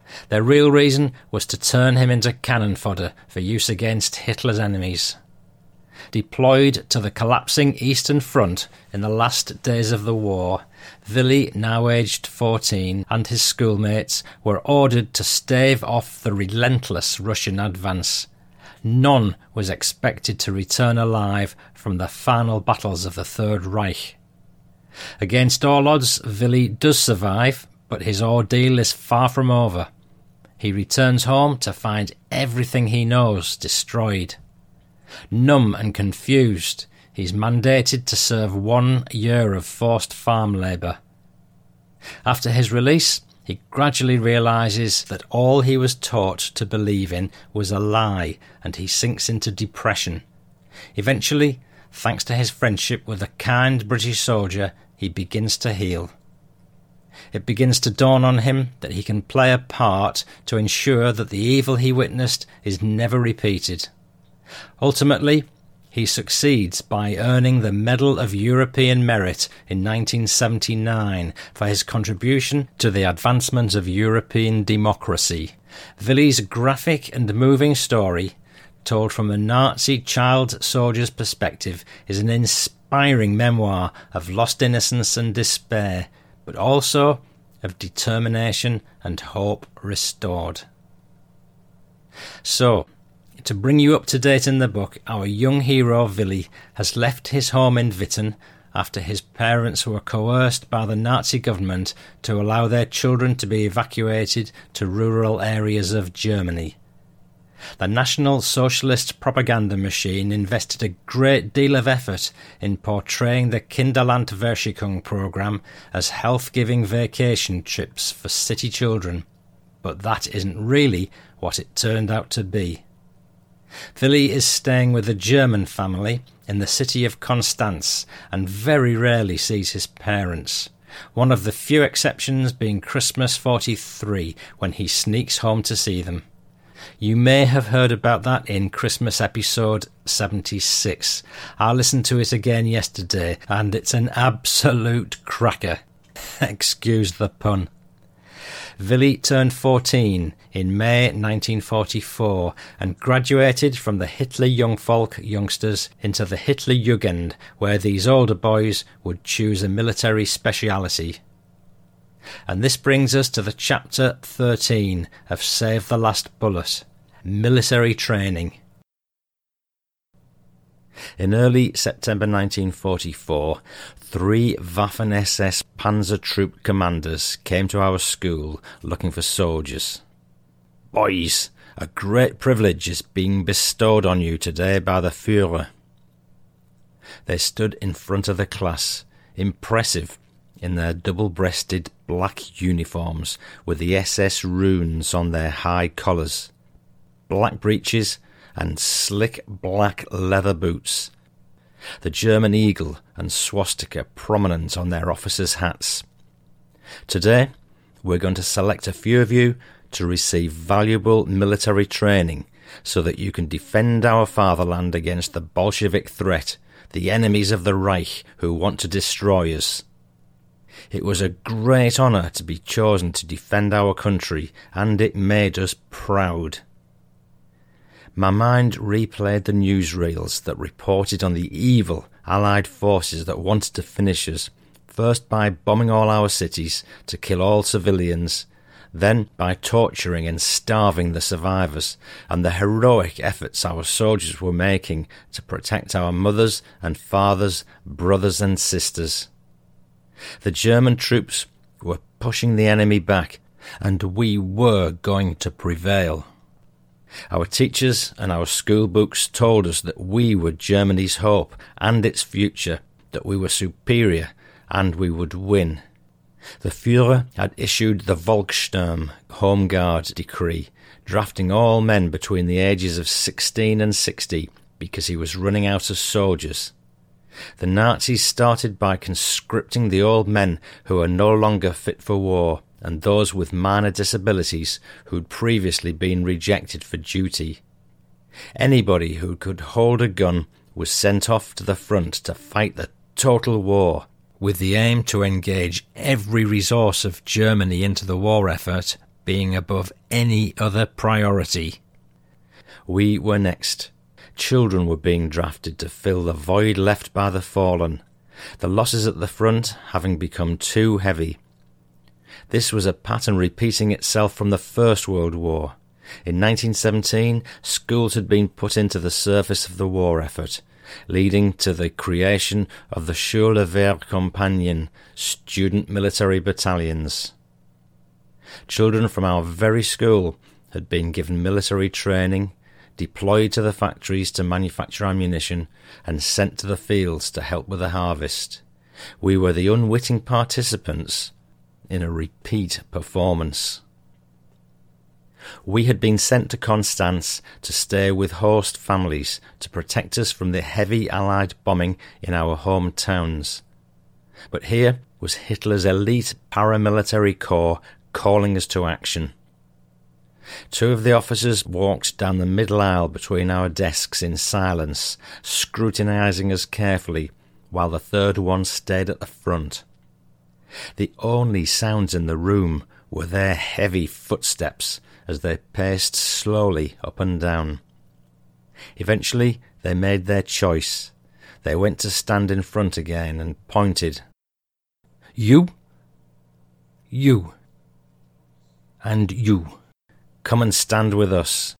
Their real reason was to turn him into cannon fodder for use against Hitler's enemies. Deployed to the collapsing Eastern Front in the last days of the war, Willy, now aged 14, and his schoolmates were ordered to stave off the relentless Russian advance. None was expected to return alive from the final battles of the Third Reich. Against all odds, Willy does survive, but his ordeal is far from over. He returns home to find everything he knows destroyed. Numb and confused, he's mandated to serve 1 year of forced farm labour. After his release, he gradually realises that all he was taught to believe in was a lie, and he sinks into depression. Eventually, thanks to his friendship with a kind British soldier, he begins to heal. It begins to dawn on him that he can play a part to ensure that the evil he witnessed is never repeated. Ultimately, he succeeds by earning the Medal of European Merit in 1979 for his contribution to the advancement of European democracy. Willy's graphic and moving story, told from a Nazi child soldier's perspective, is an inspiring memoir of lost innocence and despair, but also of determination and hope restored. So, to bring you up to date in the book, our young hero Willy has left his home in Witten after his parents were coerced by the Nazi government to allow their children to be evacuated to rural areas of Germany. The National Socialist propaganda machine invested a great deal of effort in portraying the Kinderlandversicherung program as health-giving vacation trips for city children, but that isn't really what it turned out to be. Willy is staying with a German family in the city of Konstanz and very rarely sees his parents, one of the few exceptions being Christmas 43 when he sneaks home to see them. You may have heard about that in Christmas episode 76. I listened to it again yesterday and it's an absolute cracker. Excuse the pun. Willy turned 14 in May 1944 and graduated from the Hitler Jungvolk youngsters into the Hitler Jugend, where these older boys would choose a military speciality. And this brings us to the chapter 13 of Save the Last Bullet, military training. In early September 1944, 3 Waffen-SS Panzer Troop commanders came to our school looking for soldiers. "Boys, a great privilege is being bestowed on you today by the Führer." They stood in front of the class, impressive in their double-breasted black uniforms with the SS runes on their high collars, black breeches and slick black leather boots, the German eagle and swastika prominent on their officers' hats. Today, we're going to select a few of you to receive valuable military training so that you can defend our fatherland against the Bolshevik threat, the enemies of the Reich who want to destroy us. It was a great honour to be chosen to defend our country, and it made us proud. My mind replayed the newsreels that reported on the evil Allied forces that wanted to finish us, first by bombing all our cities to kill all civilians, then by torturing and starving the survivors, and the heroic efforts our soldiers were making to protect our mothers and fathers, brothers and sisters. The German troops were pushing the enemy back, and we were going to prevail. Our teachers and our school books told us that we were Germany's hope and its future, that we were superior and we would win. The Führer had issued the Volkssturm Home Guard decree, drafting all men between the ages of 16 and 60 because he was running out of soldiers. The Nazis started by conscripting the old men who were no longer fit for war, and those with minor disabilities who'd previously been rejected for duty. Anybody who could hold a gun was sent off to the front to fight the total war, with the aim to engage every resource of Germany into the war effort being above any other priority. We were next. Children were being drafted to fill the void left by the fallen, the losses at the front having become too heavy. This was a pattern repeating itself from the First World War. In 1917, schools had been put into the service of the war effort, leading to the creation of the Schule Vert Compagnon, student military battalions. Children from our very school had been given military training, deployed to the factories to manufacture ammunition, and sent to the fields to help with the harvest. We were the unwitting participants in a repeat performance. We had been sent to Constance to stay with host families to protect us from the heavy Allied bombing in our hometowns. But here was Hitler's elite paramilitary corps calling us to action. Two of the officers walked down the middle aisle between our desks in silence, scrutinising us carefully, while the third one stayed at the front. The only sounds in the room were their heavy footsteps as they paced slowly up and down. Eventually they made their choice. They went to stand in front again and pointed. "You, you, and you. Come and stand with us."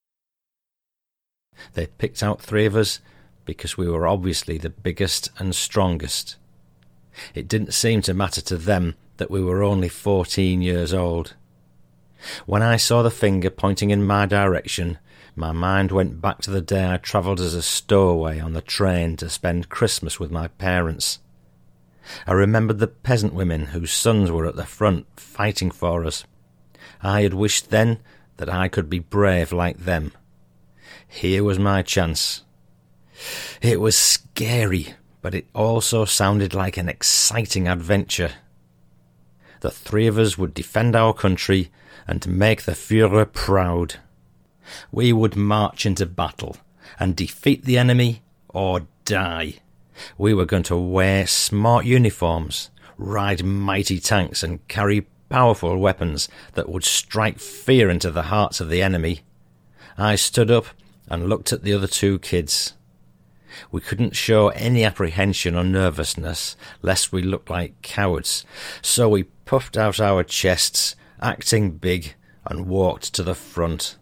They picked out three of us because we were obviously the biggest and strongest. It didn't seem to matter to them that we were only 14 years old. When I saw the finger pointing in my direction, my mind went back to the day I travelled as a stowaway on the train to spend Christmas with my parents. I remembered the peasant women whose sons were at the front fighting for us. I had wished then that I could be brave like them. Here was my chance. It was scary, but it also sounded like an exciting adventure. The three of us would defend our country and make the Führer proud. We would march into battle and defeat the enemy or die. We were going to wear smart uniforms, ride mighty tanks and carry powerful weapons that would strike fear into the hearts of the enemy. I stood up and looked at the other two kids. We couldn't show any apprehension or nervousness, lest we looked like cowards, so we puffed out our chests, acting big, and walked to the front.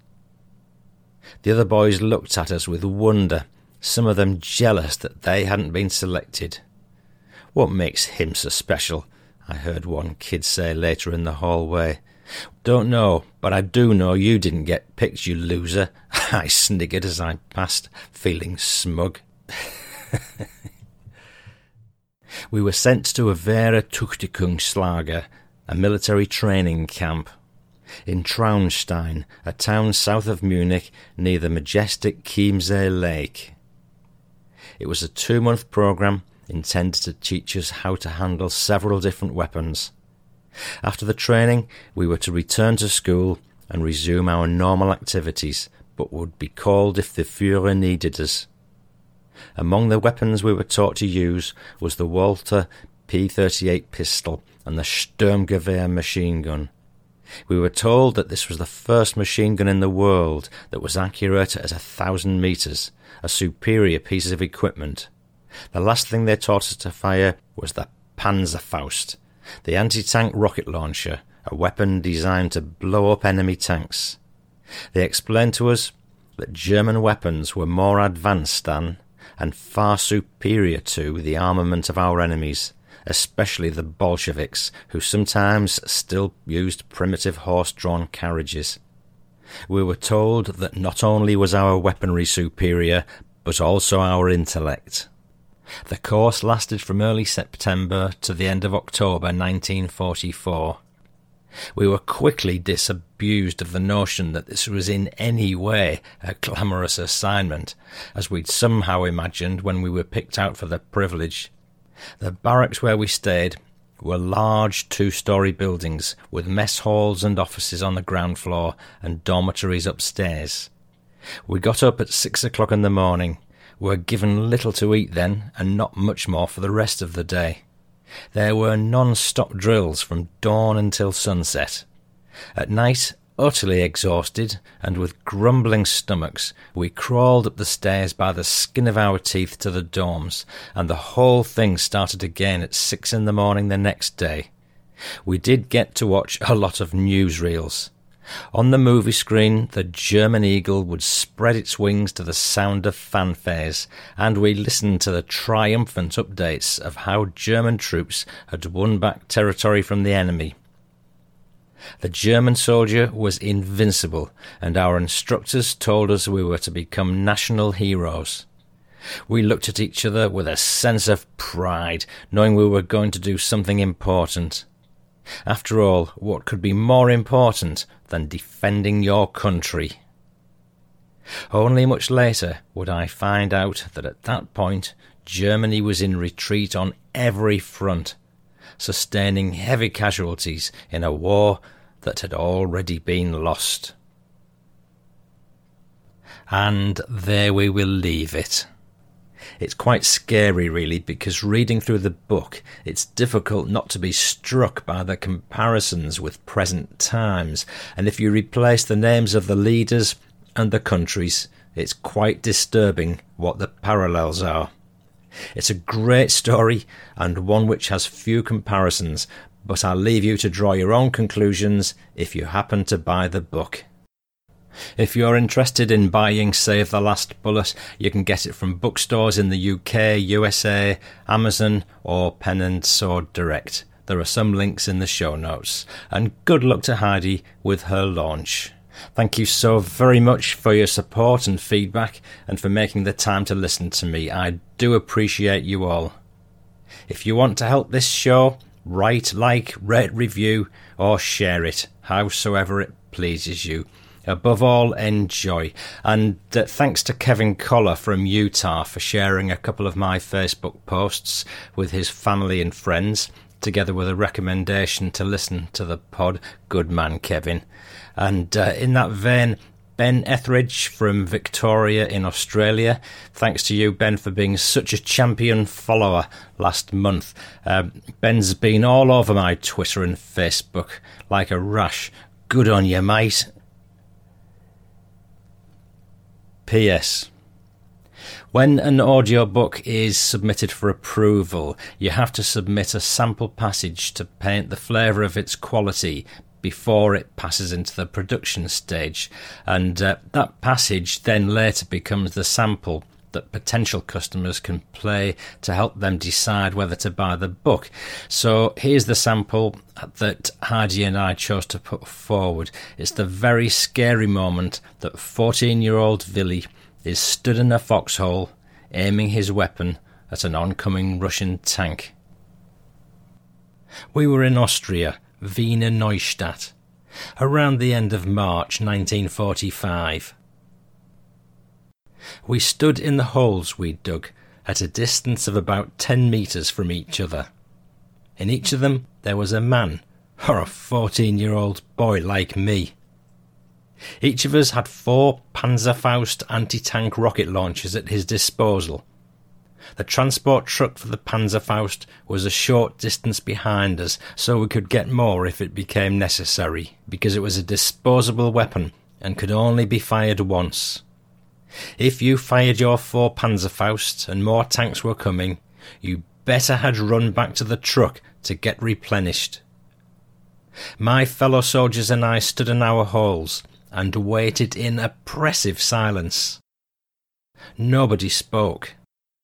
The other boys looked at us with wonder, some of them jealous that they hadn't been selected. "What makes him so special?" I heard one kid say later in the hallway. "Don't know, but I do know you didn't get picked, you loser," I sniggered as I passed, feeling smug. We were sent to a Wehre-Tuchtigungslager, a military training camp, in Traunstein, a town south of Munich near the majestic Chiemsee Lake. It was a 2-month programme intended to teach us how to handle several different weapons. After the training, we were to return to school and resume our normal activities, but would be called if the Führer needed us. Among the weapons we were taught to use was the Walther P38 pistol and the Sturmgewehr machine gun. We were told that this was the first machine gun in the world that was accurate at 1,000 metres, a superior piece of equipment. The last thing they taught us to fire was the Panzerfaust, the anti-tank rocket launcher, a weapon designed to blow up enemy tanks. They explained to us that German weapons were more advanced than, and far superior to, the armament of our enemies, especially the Bolsheviks, who sometimes still used primitive horse-drawn carriages. We were told that not only was our weaponry superior, but also our intellect. The course lasted from early September to the end of October 1944. We were quickly disabused of the notion that this was in any way a glamorous assignment, as we'd somehow imagined when we were picked out for the privilege. The barracks where we stayed were large 2-storey buildings with mess halls and offices on the ground floor and dormitories upstairs. We got up at 6 o'clock in the morning, were given little to eat then and not much more for the rest of the day. There were non-stop drills from dawn until sunset. At night, Utterly exhausted and with grumbling stomachs, we crawled up the stairs by the skin of our teeth to the dorms, and the whole thing started again at 6 in the morning the next day. We did get to watch a lot of newsreels. On the movie screen, the German eagle would spread its wings to the sound of fanfares, and we listened to the triumphant updates of how German troops had won back territory from the enemy. The German soldier was invincible, and our instructors told us we were to become national heroes. We looked at each other with a sense of pride, knowing we were going to do something important. After all, what could be more important than defending your country? Only much later would I find out that at that point Germany was in retreat on every front, sustaining heavy casualties in a war that had already been lost. And there we will leave it. It's quite scary, really, because reading through the book, it's difficult not to be struck by the comparisons with present times, and if you replace the names of the leaders and the countries, it's quite disturbing what the parallels are. It's a great story, and one which has few comparisons, but I'll leave you to draw your own conclusions if you happen to buy the book. If you're interested in buying Save the Last Bullet, you can get it from bookstores in the UK, USA, Amazon or Pen & Sword Direct. There are some links in the show notes. And good luck to Heidi with her launch. Thank you so very much for your support and feedback, and for making the time to listen to me. I do appreciate you all. If you want to help this show, write, like, rate, review or share it, howsoever it pleases you. Above all, enjoy. And thanks to Kevin Collar from Utah for sharing a couple of my Facebook posts with his family and friends, together with a recommendation to listen to the pod. Good man, Kevin. And in that vein, Ben Etheridge from Victoria in Australia. Thanks to you, Ben, for being such a champion follower last month. Ben's been all over my Twitter and Facebook like a rash. Good on you, mate. P.S. When an audiobook is submitted for approval, you have to submit a sample passage to paint the flavour of its quality before it passes into the production stage, and that passage then later becomes the sample that potential customers can play to help them decide whether to buy the book. So here's the sample that Heidi and I chose to put forward. It's the very scary moment that 14-year-old Vili is stood in a foxhole aiming his weapon at an oncoming Russian tank. We were in Austria, Wiener Neustadt, around the end of March 1945. We stood in the holes we'd dug at a distance of about 10 metres from each other. In each of them there was a man, or a 14-year-old boy like me. Each of us had 4 Panzerfaust anti-tank rocket launchers at his disposal. The transport truck for the Panzerfaust was a short distance behind us, so we could get more if it became necessary, because it was a disposable weapon and could only be fired once. If you fired your 4 Panzerfausts and more tanks were coming, you better had run back to the truck to get replenished. My fellow soldiers and I stood in our holes and waited in oppressive silence. Nobody spoke.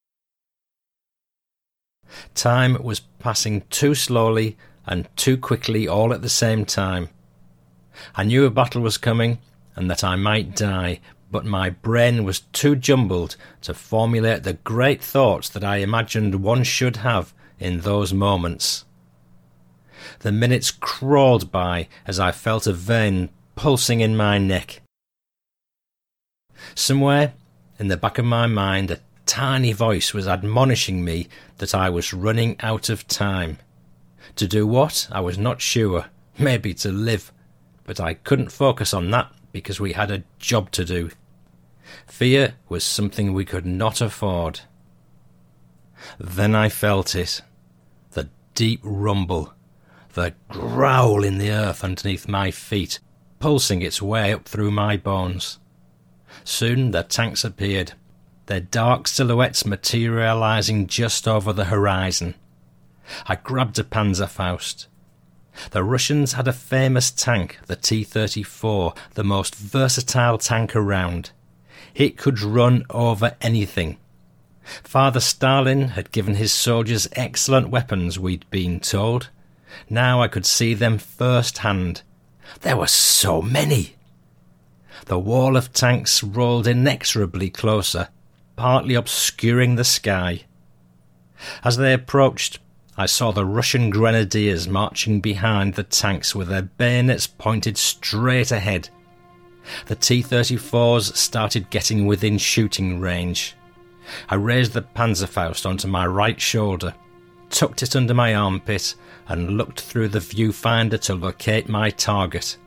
Time was passing too slowly and too quickly all at the same time. I knew a battle was coming and that I might die, but my brain was too jumbled to formulate the great thoughts that I imagined one should have in those moments. The minutes crawled by as I felt a vein pulsing in my neck. Somewhere in the back of my mind a tiny voice was admonishing me that I was running out of time. To do what? I was not sure. Maybe to live. But I couldn't focus on that because we had a job to do. Fear was something we could not afford. Then I felt it. The deep rumble. The growl in the earth underneath my feet. pulsing its way up through my bones. Soon the tanks appeared, their dark silhouettes materializing just over the horizon. I grabbed a Panzerfaust. The Russians had a famous tank, the T-34, the most versatile tank around. It could run over anything. Father Stalin had given his soldiers excellent weapons, we'd been told. Now I could see them firsthand. There were so many. The wall of tanks rolled inexorably closer, partly obscuring the sky. As they approached, I saw the Russian grenadiers marching behind the tanks with their bayonets pointed straight ahead. The T-34s started getting within shooting range. I raised the Panzerfaust onto my right shoulder, tucked it under my armpit, and looked through the viewfinder to locate my target.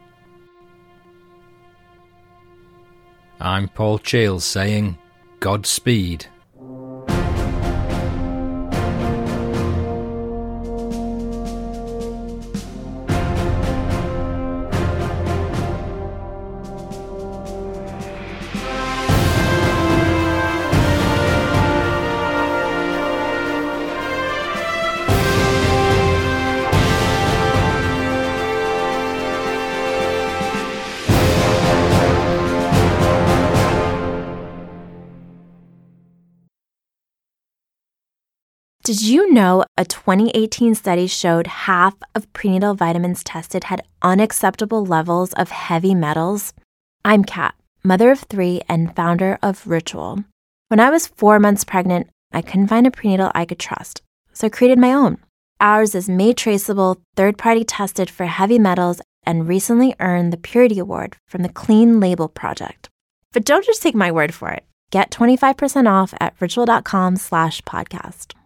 I'm Paul Cheall saying, Godspeed. Did you know a 2018 study showed half of prenatal vitamins tested had unacceptable levels of heavy metals? I'm Kat, mother of 3 and founder of Ritual. When I was 4 months pregnant, I couldn't find a prenatal I could trust, so I created my own. Ours is made traceable, third-party tested for heavy metals, and recently earned the Purity Award from the Clean Label Project. But don't just take my word for it. Get 25% off at ritual.com/podcast.